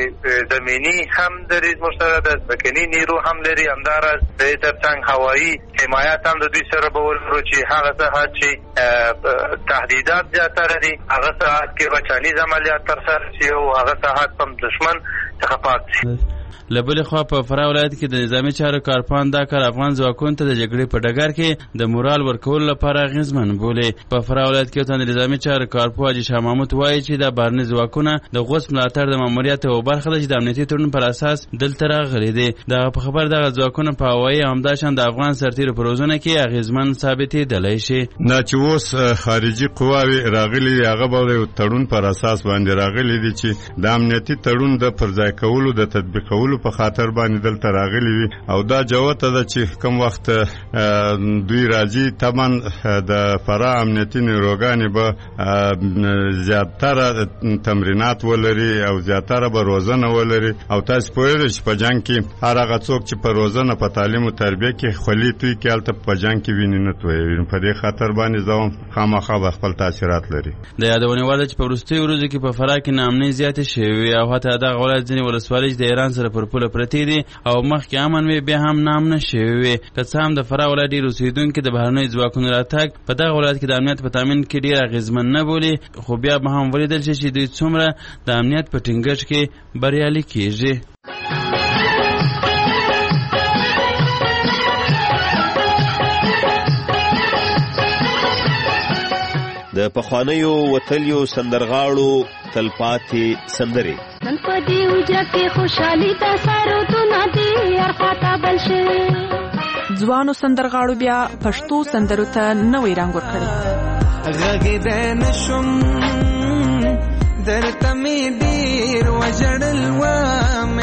زمینی هم لري مشترک د ځمکني نیرو هم لري همداراز د ترڅنګ هوایي حمایت هم د دوی سره به ولرو چې هغه ساحات چې تهدیدات زیاتره دي هغه ساحات کې بچانیز عملیات ترسره شي او هغه ساحات هم دشمن څخه پاک شي. لبل خو په فراه ولایت کې د نظامی چارو کارپان دا کار افغان ځواکونو ته د جګړې په ډګر کې د مورال ورکول لپاره غیزمن بولي. په فراه ولایت کې د نظامی چارو کارپو حاجی شاه محمود وایي چې د بهرني ځواکونه د غوث ملاتړ د ماموریت او برخه د امنیتي تړون پر اساس دلته راغلي دي. دا په خبر دغه ځواکونه په هوایي همداشان د افغان سرتیرو پروژونه کې غیزمن ثابتېدلی شي. نه چې اوس خارجي قواوی راغلي هغه به تړون پر اساس باندې راغلي دي چې د امنیتي تړون د پرځای کولو د تطبیقولو په خاطر باندې دلته راغلي وي او دا جوته ده چې کوم وخت دوی راځي تمن د فراه امنیتي نیروګانې به زیاتره تمرینات ولري او زیاتره به روزنه ولري او تاسو پوهیږئ چې په جنګ کې هر هغه څوک چې په روزنه په تعلیم او تربیه کې خولي توی کې هلته په جنګ کې ویني نه تویوي. په دې خاطر باندې زوم خامخا به خپل تاثیرات لري. د یادونې وړ ده چې په وروستیو ورځو کې په فراه کې ناامنۍ زیاتې شوې او حتی دغه ولایت ځینې ولسوالۍ د ایران سره پر پوله پرتې دي او مخکې امن وي بیا هم نامنه شوې وي. که څه هم د فراه ولایت ډېر اوسېدونکي د بهرنیو ځواکونو راتګ په دغه ولایت کې د امنیت په تامین کې ډېر اغېزمن نه بولي خو بیا به هم ولیدل شي چې دوی څومره د امنیت په ټینګښت کې بریالي کېږي. د پخوانیو وتلیو سندرغاړو تلپاتې سندرې نن په دې وجه کې خوشحالي د سرودونه دي ارخواته بل شي. ځوانو سندرغاړو بیا پښتو سندرو ته نوې رنګ ورکړی. غږېدی نشم درته مې ډېر وژړل وم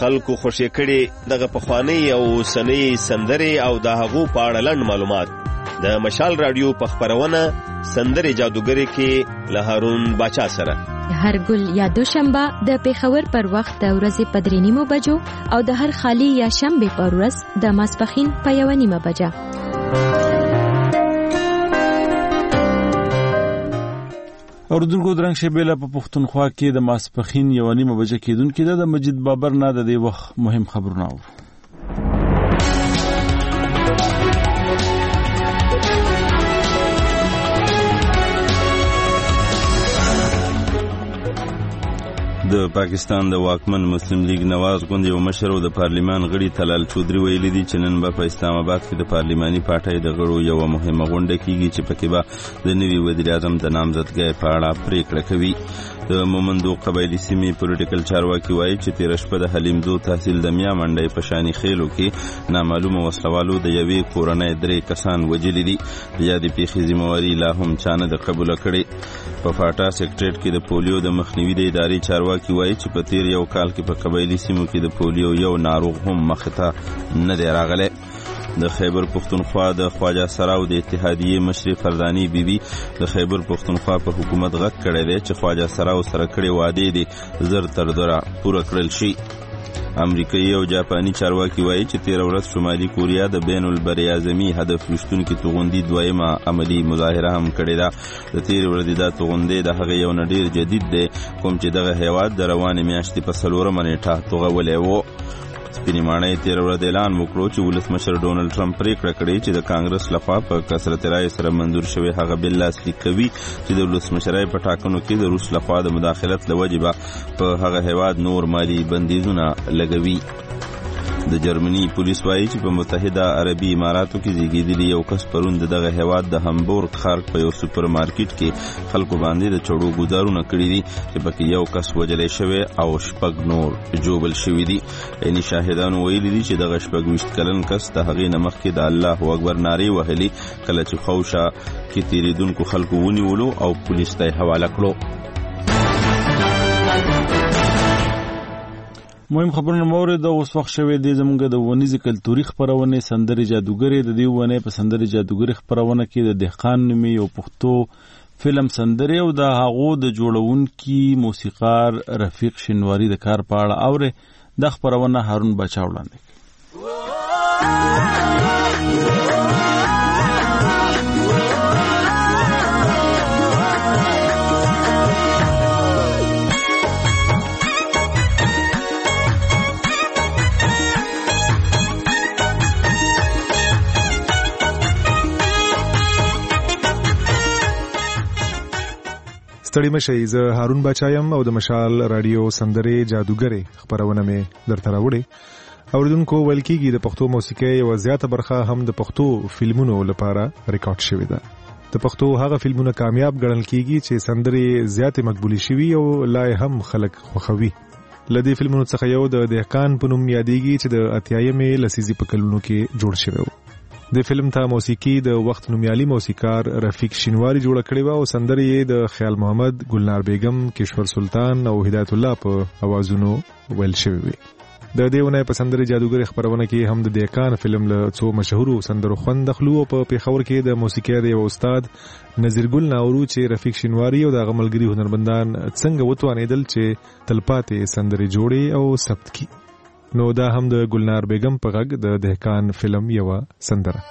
خلکو خوشی کړي دغه پخوانی او اوسنۍ سندرې او د هغو په اړه لنډ معلومات د مشال رادیو په خپرونه سندرې جادوګرې کې له هارون باچا سره هر ګل یا دوشنبه د پیښور پر وخت د ورځې په 3:30 بجو او د هر خالی یا شنبه پر ورځ د ماسپښین په 1:30 بجه. اوردونکو درنګ شبيله په پښتونخوا کې د ماسپښین 1:30 بجې کېدونکې ده. د مجید بابر نه د دې وخت مهم خبرونه و. د پاکستان د واکمن مسلم لیگ نواز غوندې یو مشر او د پارلیمان غړي طلال چودري ویلي دي چې نن به په اسلام آباد کې د پارلیماني پارټۍ د غړو یو مهمه غونډه کیږي چې پکې به د نوي وزیر اعظم د نامزدګۍ په اړه پریکړه کوي. د مومندو قبایلی سیمې پولیټیکل چارواکي وایي چې تیر شپه د حلیمزو تحصیل د میا منډۍ په شانی خېلو کې نامعلومه وسلوالو د یوې کورنۍ 3 کسان وژلي دي. د یادې پیښې ذمہواري لا هم چا نه ده قبوله کړې. په فاټا سیکریټریټ کې د پولیو د مخنیوي د ادارې چارواکي وایي چې په تیر یو کال کې په قبایلی سیمو کې د پولیو یو ناروغ هم مخ ته نه دی راغلی. د خیبر پختونخوا د خواجه سراو د اتحادیې مشري فردانی بیبي د خیبر پختونخوا په حکومت غږ کړی دی چې خواجه سراو سره کړي وعدې دي زر تر زره پوره کړل شي. امریکایي او جاپاني چارواکي وایي چې تیر ورځ شمالي کوریا د بین البراعظمي هدف وشتونکي توغندي دویمه عملی مظاهره هم کړې ده. د تیر ورځې دا توغندي د هغه یو ډیر جدید دی کوم چې دغه هیواد د روانې میاشتې په 4 نیټه توغولی و. سپینې ماڼۍ تیر ورځ اعلان وکړو چې ولسمشر ډونالډ ټرمپ پریکړه کړې چې د کانګرس لخوا په کثرت رای سره منظور شوی هغه بل لاسلیک کوي چې د ولسمشرۍ په ټاکنو کې د روس لخوا د مداخلت له وجې په هغه هیواد نور مالی بندیزونه لګوي. د جرمني پولیس وایي چې په متحده عربي اماراتو کې زیږیدلی یو کس پرون دغه هیواد د همبورګ ښار په یو سوپر مارکیټ کې خلکو باندې د چړو ګزارونه کړي دي چې پکې یو کس وژلی شوی او 6 نور جوبل شوي دي. عیني شاهدانو ویلي دي چې دغه 26 کلن کس د هغې نه مخکې د الله اکبر نارې وهلي کله چې خوشا کې تیریدونکو خلکو ونیولو او پولیس ته حواله کړو. مهم خبرونه مورد اوس وخت شوی دی زمونږ د ونیز کلتوري خبرونه سندرې جادوګرې د دې ونه په سندرې جادوګرې خبرونه کې د دهقان نومي یو پښتو فلم سندرې او د هغو د جوړونکي موسیقار رفیق شینواری د کار په اړه اوره د خبرونه هارون بچا وړاندې. ستړي مشئ، زه هارون بچایم او د مشال رادیو سندرې جادوګرې خبرونه مې درته راوړې. اوریدونکو ویل کېږي د پښتو موسیقۍ یوه زیاته برخه هم د پښتو فلمونو لپاره ریکارډ شوې ده. د پښتو هغه فلمونه کامیاب ګڼل کېږي چې سندرې زیاتې مقبولې شوي او لا هم خلک خوښوي. له دې فلمونو څخه یو د دهقان په نوم یادېږي چې د 80مې لسیزې په کلونو کې جوړ شوی و. د فلم ته موسیقي د وخت نومیالي موسیقار رفیق شینواری جوړه کړې و او سندرې یې د خیال محمد، ګلنار بیگم، کشور سلطان او هدایت الله په اوازونو ویل شوی وي. د دې ونې په سندرې جادوګرې خبرونه کې هم د دهقان فلم له څو مشهورو سندرو خوند اخلو او په پیښور کې د موسیقۍ د یو استاد نذیر ګل ناورو چې رفیق شینواری او د غملګری هنرمندان څنګه وتوانېدل چې تلپاتې سندرې جوړي او ثبت کړي. نو دا هم د ګلنار بیگم په غږ د دهقان فلم یو سندره.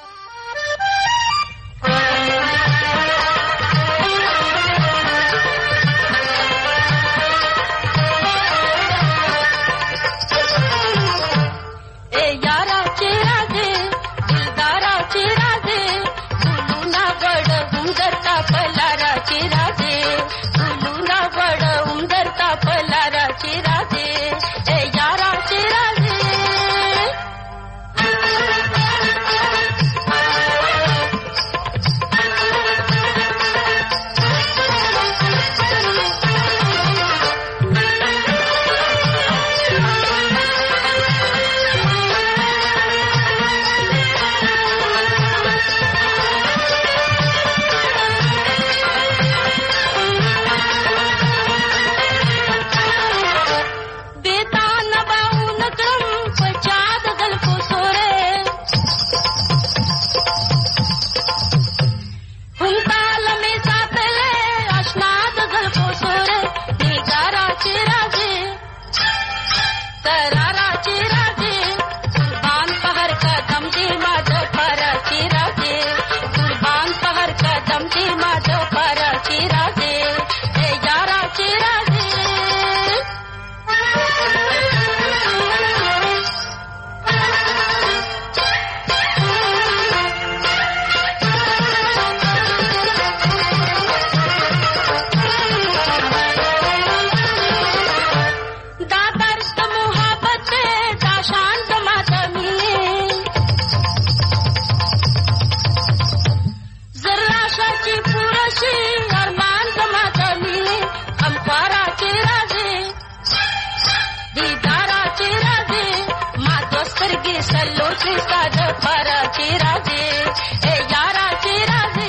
چې ساده پر چې راځي اے یارا چې راځي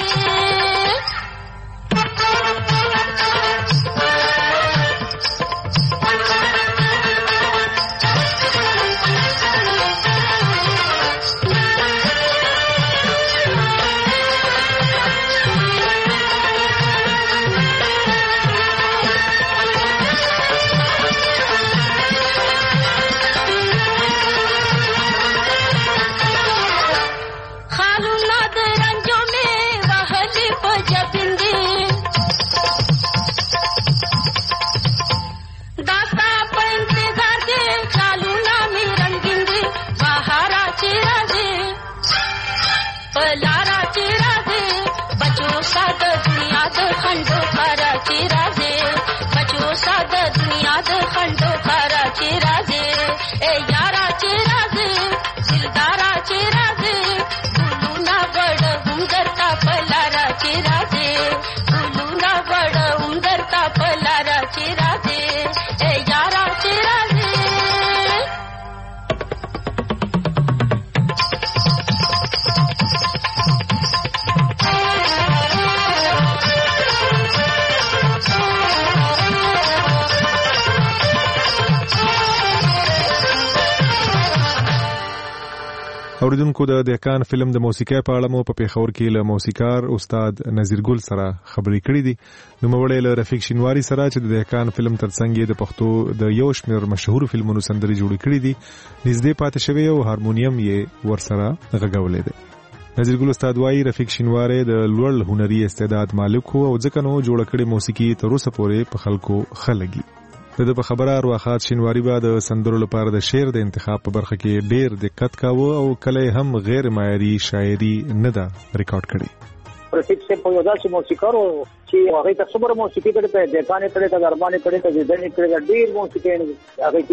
اوریدونکو د دهقان فلم د موسیقۍ په اړه مو په پیښور کې له موسیقار استاد نذیر ګل سره خبرې کړې دي. نوموړی له رفیق شینواری سره چې د دهقان فلم ترڅنګ د پښتو د یو شمېر مشهور فلمونو سندرې جوړې کړې دي نږدې پاتې شوی او هارمونیم یې ورسره غږولی دی. نذیر ګل استاد وايي رفیق شینواری د لوړ هنري استعداد مالک او ځکه نو جوړ کړې موسیقي تر اوسه پورې په خلکو خلګي. د په خبره ارواخات شینواری با د سندرو لپاره د شعر د انتخاب په برخه کې ډیر دقت کاوه او کله هم غیر معیاري شاعري نه ده ریکارډ کړې. رفیق سے په یو داسې موسیقار چې هغه ته څومره موسیقي کړې په دکانې کړې ته درمانې کړې ته ځدنې کړې ډیر موسیقي هغه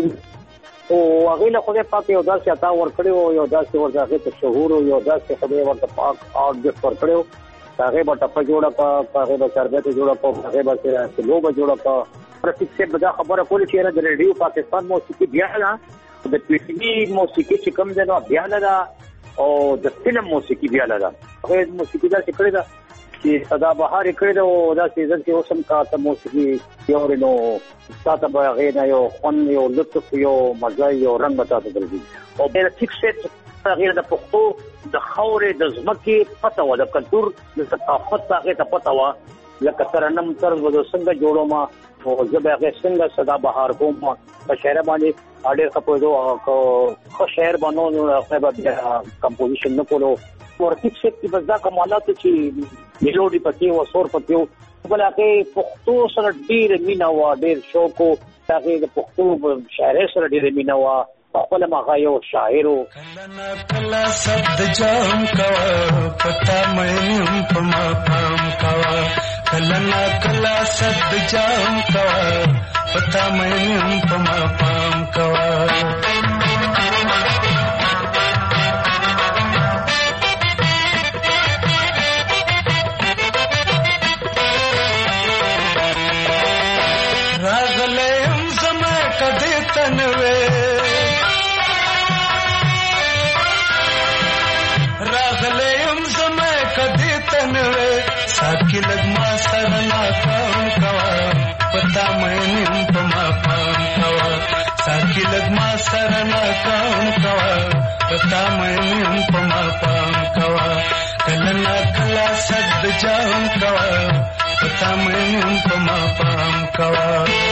کې او هغه له خدای پاک یو داسې عطا ورکړي او یو داسې ورته ته شهور او یو داسې خدای ورته پاک او د ورکړي هغه به ټپ جوړه کا هغه به شربت جوړه کا هغه به سلو به جوړه کا. رفیق سے بدا خبره کولی چې د ریډیو پاکستان موسیقي بیا نه د پی ټی وی موسیقي چې کوم دی نو بیا نه او د فلم موسیقي بیا نه هغه موسیقي دا څه کړی دا چې صدا بهار کړی دا او دا سیزن کې اوسم کا ته موسیقي یو نو تاسو به هغه نه یو فن یو لطف یو مزه یو رنگ تاسو درځي او د رفیق سے هغه د پښتو د خاورې د ځمکې پته و د کلتور د ثقافت هغه ته پته و لکه ترنم طرز و څنګه جوړو ما او زبې هغه څنګه صدا بهار کوم په شعر باندې اړ خپلو خو شعر باندې هغه به کمپوزیشن نه کولو ورته چې بس دا کمالات چې میلودي پکې او سور پکې بل هغه پښتو سره ډیر مینا و ډیر شوق او هغه د پښتو شاعر سره ډیر مینا و خپل مغایو شاعرو کلا سد جام کا پتا مې په ما پام کا کلا سد جام کا پتا مې په ما پام کا راغله هم زما کده تنوي साकी लगमा सरना काम कवा पता मैं पमा पाम कवा साकी लगमा सरना काम कवा पता मैं पमा पाम कवा कलना कला सद जाम कवा पता मैं पमा पाम कवा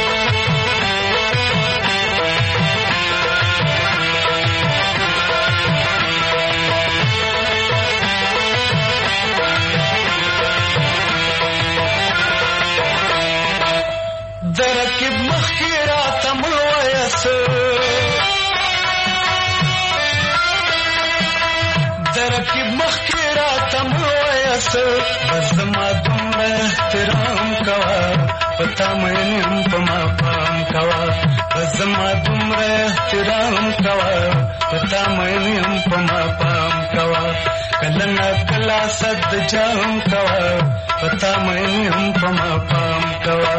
درکب مخیرا تمویس درکب مخیرا تمویس بزما دم احترام کوا پتا میں پما پام کوا بزما دم احترام کوا پتا میں پما پام کوا کلنا کلا سد جام کوا پتا میں پما پام کوا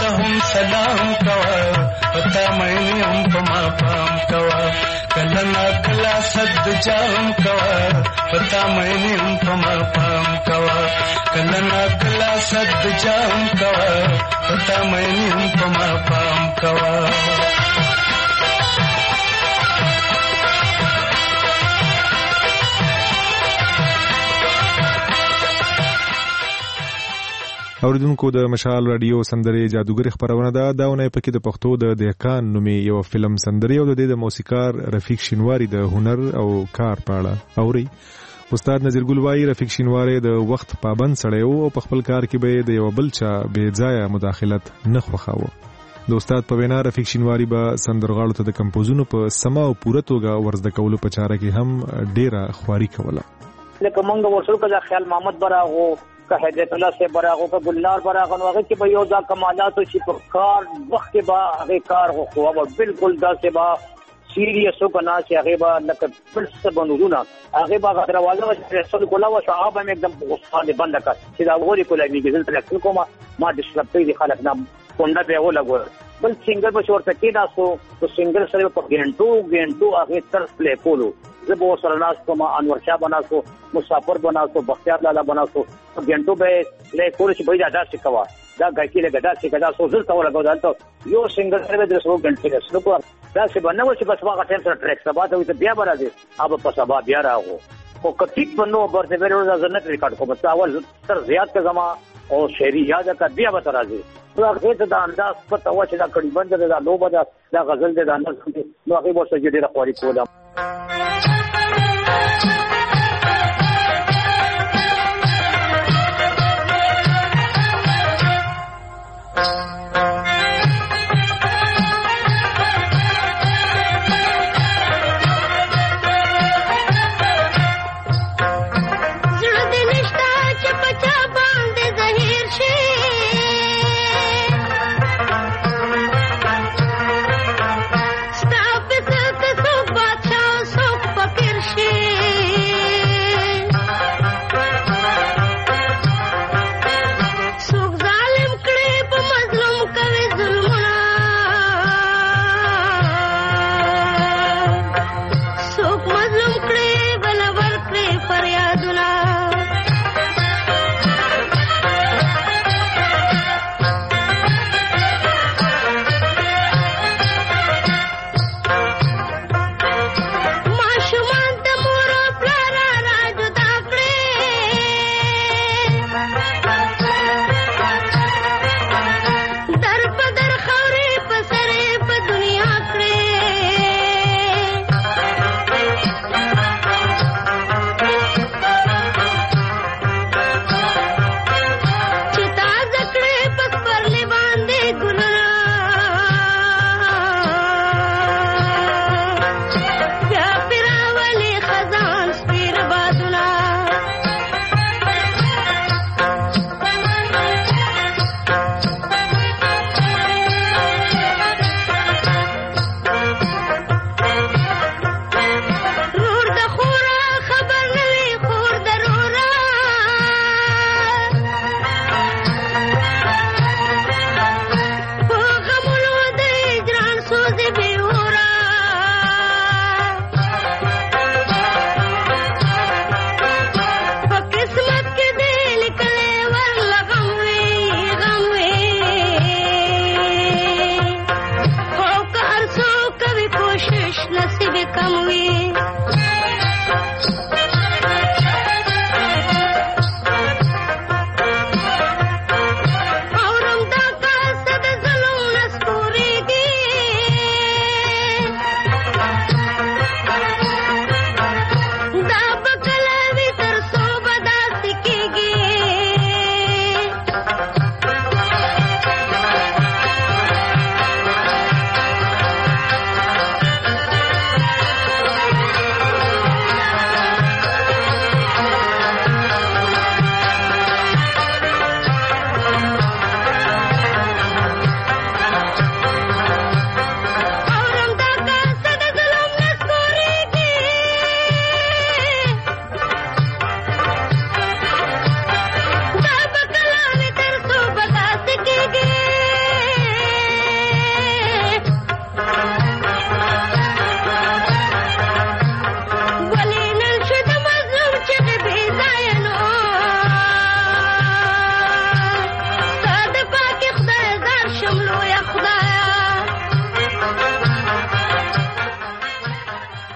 هم سلام کوا پتا مې هم په ما پام کوا کله نا کله صد جام کوا پتا مې هم په ما پام کوا کله نا کله صد جام کوا پتا مې هم په ما پام کوا اوریدونکو د مشال رادیو سندري جادوګر خبرونه ده ونه پکې د پښتو د دهقان نومي یو فلم سندري او د موسیقار رفیق شینواری د هنر او کار په اړه اوري. استاد نذیر ګل وايي رفیق شینواری د وخت پابند سړی او په خپل کار کې به د یو بل چا بے ځایه مداخلت نه خوښاوه. د استاد په وینا رفیق شینواری به سندرغاړو ته د کمپوزونو په سما او پوره توګه ورزده کولو په چاره کې هم ډیره خواري کوله. لکه مونږ ورسره کله خیال محمد براغو که حضرت الله سے براغو که گلنار براغو هغه کې به یو ځا کمالات شي په کار وخت کې به هغه کار خو بالکل دا سے با سیریس او کنا چې هغه به لکه پرس بنورونه هغه به غدرواله رسول کولا او صحابه مې एकदम غصه بند کړ چې دا وری کولا میږي ځل کومه ما د شپې دي خلک نام کونډه به ولا بل سنگر به ورته کې تاسو تو سنگر سره په ګنټو هغه تر پلی کولو زبو سرناس کوم انور شاه بناسو مسافر بناسو بختیار لالا بناسو ګنټو به له کول شي بيد ادا شکوا دا غاکی له غدا چې غدا سوزل تا ولا غدا یو سنگر سره د 100 غنټه سره کو دا چې بنو چې بس واغه ټیم سره ټریک سبا ته بیا برازي اب په سبا بیا راغو او کټیک بنو برته ورو ځنه ریکارډ کو بس اول تر زیات کا زما او شعری یاد کا بیا به راځي هغه ته دا انداز پته و چې دا کړي بند دا لوبه دا غزل دا انداز نو هغه ورته ډیره خواري کوله. Stop it, so bad, so fucking shit.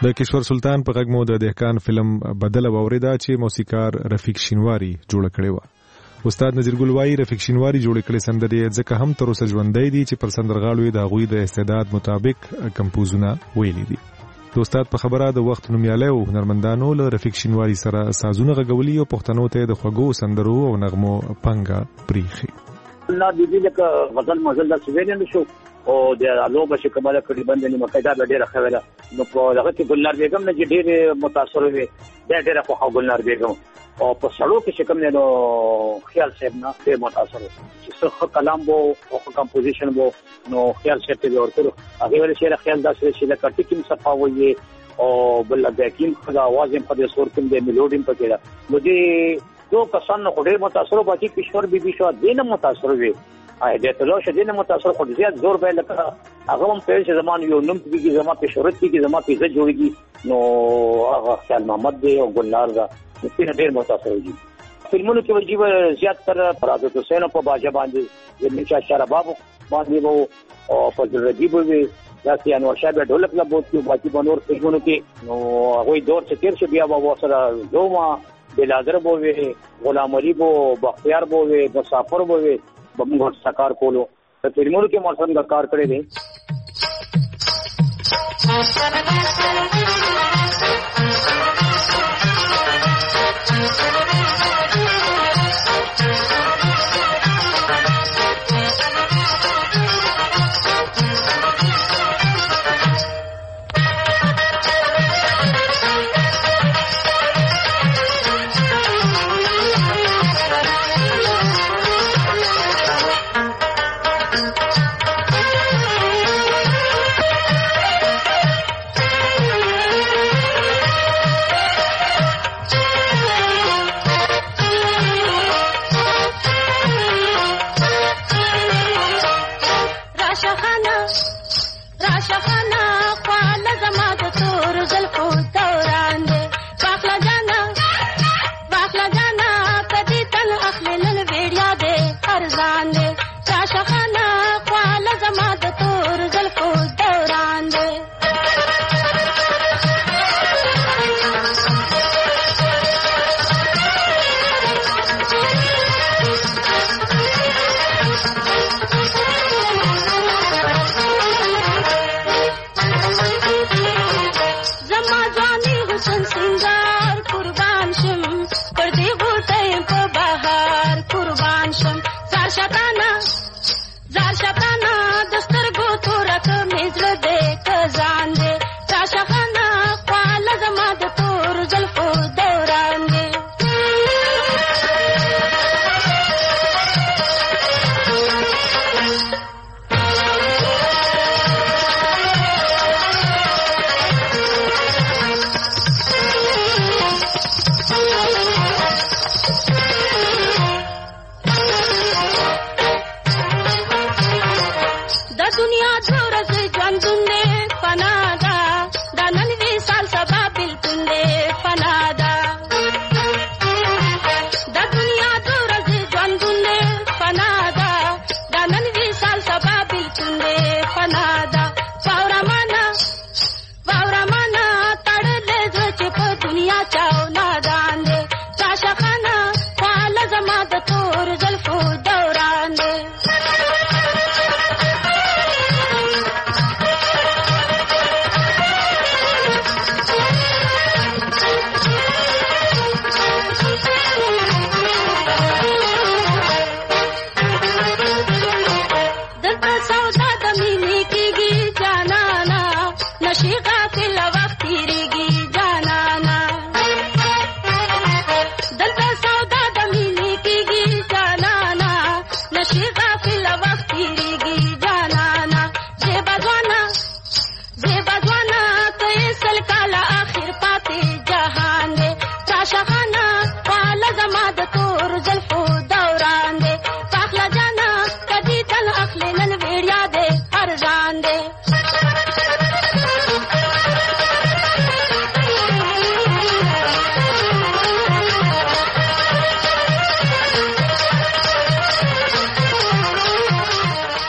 د کشور سلطان په غږ مو د دهقان فلم بدله واوریدا چې موسیقار رفیق شینواری جوړ کړی و. استاد نذیر ګل وایي رفیق شینواری جوړ کړي سندرې ځکه هم تر اوسه ژوندۍ دي چې پر سندرغاړو یې د هغوی د استعداد مطابق کمپوزونه ویلي دي. د استاد په خبره د وخت نومیالی او هنرمندانو له رفیق شینواری سره سازونه غږولي او پښتنو ته د خوږو سندرو او نغمو پنګه پریخي. الله دې لکه غزل مزل د سویل نشو او د لوبه چې کومه کړي باندې مقاعده ډیره خوله نو په هغه کې ګلنار بیگم نه ډیره متاثر وي ډیره په ګلنار بیگم او په سړو کې کوم نه نو خیال صاحب نه ډیر متاثر چې څه کلام وو او کمپوزیشن وو نو خیال صاحب ته ورته هغه ول شي خیال داسې چې د کټی کې صفا وي او بل د حکیم خدا आवाज هم په صورت کې د میلوډي په کې مجھے دو کسان خو ډیر متاثر باقي کشور بیبي شو دینه متاثر وي د تلوش دینه متاثر خو زیات زور به لکه هغه هم په چې زمان یو نوم کې زما په شهرت کې زما په عزت جوړيږي نو هغه خیال محمد دی او ګلنار دا په ډیر متاثر دي. فلمونو کې وجيبه زیات تر فرادت حسین په باجه باندې د نشا شرباب باندې وو او فضل رجیب وي دا چې انور شاه به ډولک لا بوت کې باقي بنور فلمونو کې نو هغه دور چې تیر شو بیا به سره دوما بلادر بووي غلام علي بو بختیار بووي مسافر بووي بمغه سکار کولو ته فلمونو کې مرسن کا کار کړی دی.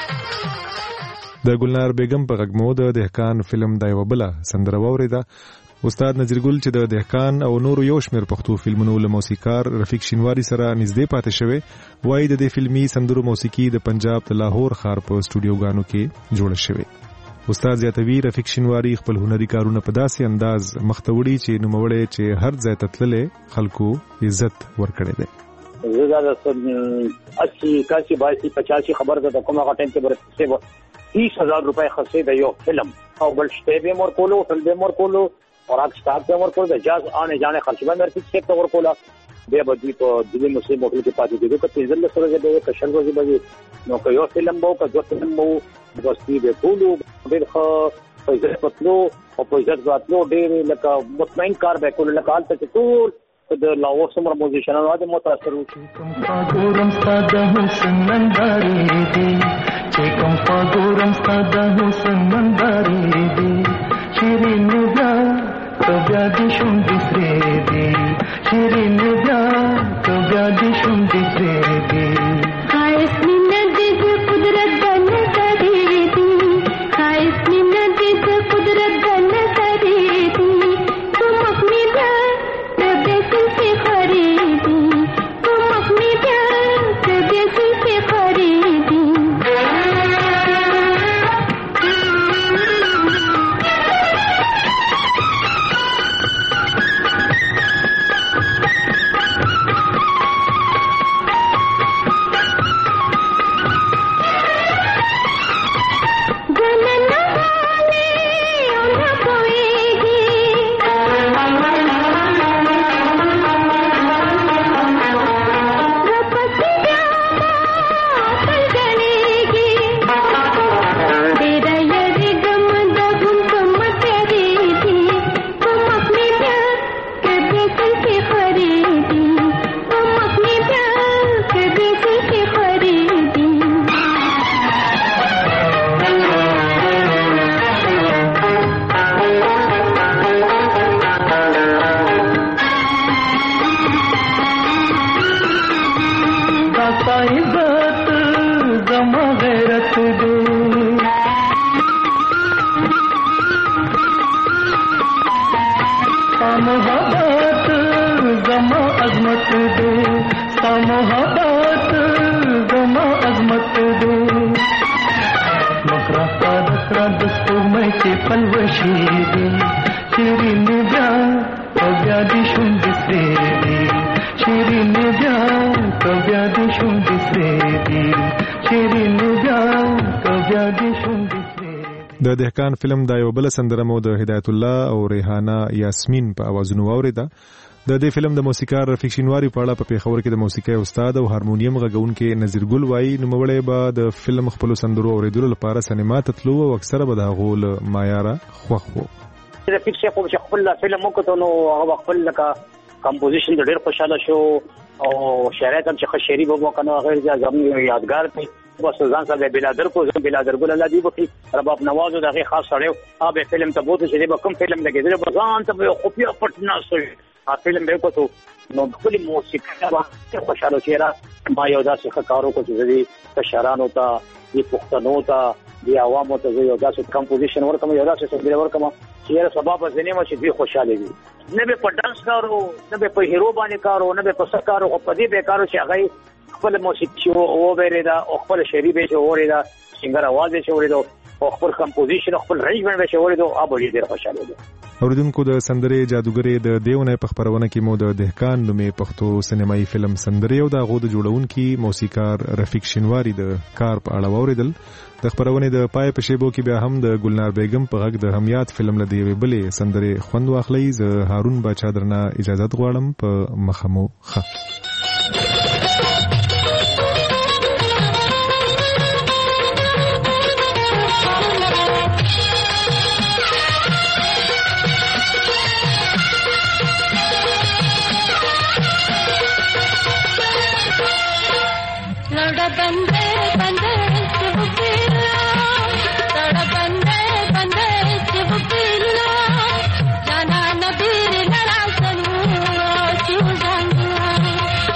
د ګلنار بیگم په غږ مو د دهقان فلم د یو بل سندره واوریده. استاد نذیرګل چې د دهقان او نورو یو شمېر پښتو فلمونو له موسیقار رفیق شینواری سره نږدې پاتې شوی وایي د دې فلمي سندرو موسیقي د پنجاب د لاهور ښار په سټوډیوګانو کې جوړه شوې. استاد زیاتوي رفیق شینواری خپل هنري کارونه په داسې انداز مخته وړي چې نوموړی چې هر ځای ته تللی خلکو عزت ورکړی دی. زه دا 80 81 82 85 خبر ده کومه غټن کې برسه 30,000 روپے خرڅې د یو فلم او بل شته به مور کولو فل به مور کولو اور اګ سٹاک به مور کولو د جاز آنے جانے خرچ به مرتي څه تور کولا به بدوی په دلی مسلم موکل کې پاتې دي که تیزل سره به کشل ورځي به نو که یو فلم وو که دوه فلم وو دوستي به کولو ډېر ښه پیسې پتلو او پیسې غاتلو ډېر لکه مطمئن کار به کولو لکه حالت ټول د لاو سمر موزیشنانو د متاثر پاګورم ساده حسن ننداري دي چې کوم پاګورم ساده حسن ننداري دي شیرین بیا تو بیا د شوم دسري دي شیرین بیا تو بیا د شوم دسري دي خایس مين د قدرت بن کړی دي خایس مين د قدرت بن کړی دي تم اپنی د دهقان فلم دا یو بل سندره مو د هدایت الله او ریحانه یاسمین په اوازونو واوریده. د دې فلم د موسیقار رفیق شینواری په اړه په پیښور کې د موسیقي استاد او هارمونیم غږونکي نذیرګل وایي نوموړی به د فلم خپل سندرو اوریدلو لپاره سینما ته تلو او اکثره به د هغو له معیاره خوښ وو. رفیق شیخ چې خپل فلم وکړو نو هغه خپل لکه کمپوزیشن ډېر خوشاله شو او شاعرات هم چې شعري وګو کنه غیر زموږ یادګار دی بس ځان سره بلادر کو زم بلادر ګل الله دی وکي رباب نواز دغه خاص سره اوبه فلم ته بوته چې به کوم فلم لګیدل به ځان ته خفیا پټ نه سوي ا فلم به کوته نو خپل موسیقي به خوشاله چیرې ما یو داسې کارو کو چې دې شاعرانو ته دې پښتنو ته دې عوامو ته یو داسې کمپوزیشن ورکوم یو داسې سندره ورکوم چې سبب زنیمه چې دې خوشاله دي نه به په ډانس کارو نه به په هیرو باندې کارو نه به په سکارو او په دې به کارو چې هغه خپل موسیقي او وریدا او خپل شعري به وریدا څنګه आवाज یې وریدا او خپل کمپوزیشن خپل رنجمنت به وریدا او ډېر خوشاله دي. اوریدونکو د سندرې جادوګرې د دیونه په خبرونه کې مو د دهقان نومې پښتو سینمایي فلم سندرې او د غو د جوړونکي موسیقار رفیق شینواری د کار په اړه اوریدل. د خبرونه د پای په شیبو کې بیا هم د ګلنار بیگم په غږ د همیات فلم لدی ویبلې سندرې خوند واخلي. ز هارون بچا درنه اجازه غواړم په مخمو خ जाना नबीर लड़ा सनू चू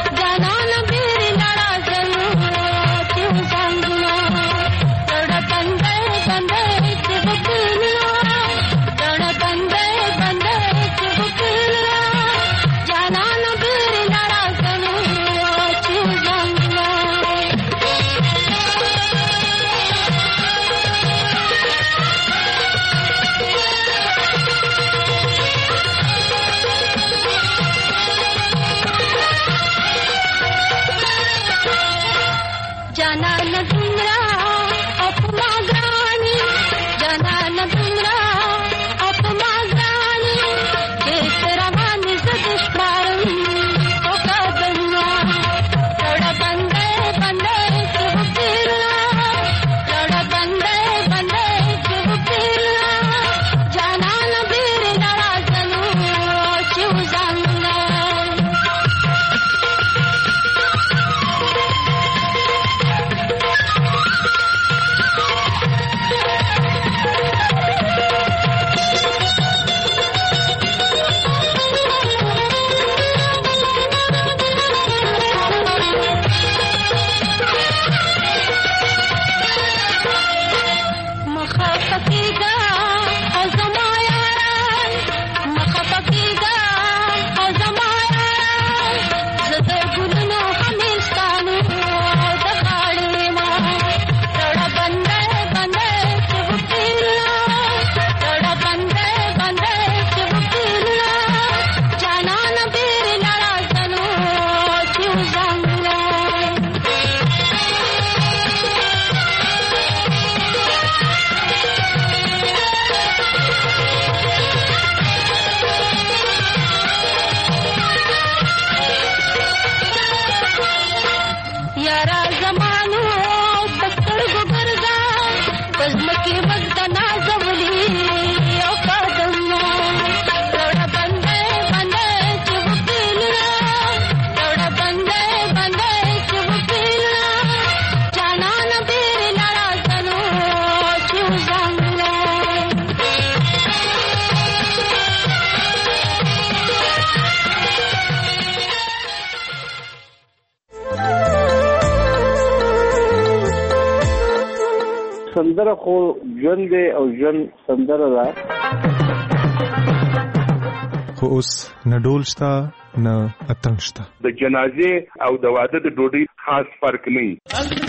سندره خو ژوند دی او ژوند سندره ده. خو اوس نه ډول شته نه اتڼ شته. د جنازې او د واده د ډوډۍ خاص فرق نه وي.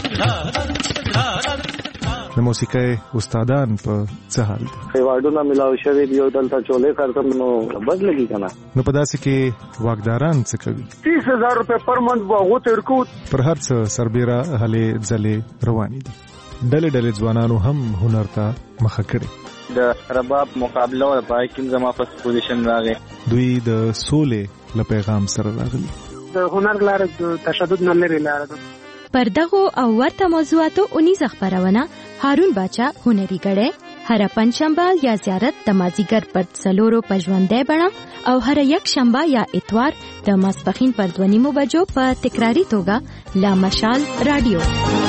د موسیقۍ استادان په څه حال دي؟ خیواډونه ملاو شوي دي او دلته چولې سرتم نو بد لګي کنه. نو په داسې کې واګداران څه کوي؟ 30,000 روپے پر منث به تیر کو. پر هر څه سربېره هلې ځلې روانې دي. ډلې ډلې ځوانانو هم هنر ته مخه کړې. د رباب مقابله او پای کې زما په پوزیشن راغی. دوی د سولې له پیغام سره راغلي. د هنر لار د تشدد نه لري لار ده. پر دغه او ورته موضوعاتو 19 خبرونه هارون باچا هنري غړې هر پنځشنبه یا زیارت د مازیګر پر څلورو پژوندې بڼه او هر یک شنبه یا اتوار د ماسپخین پر 2:30 بجو په تکراری توګه لا مشال رادیو.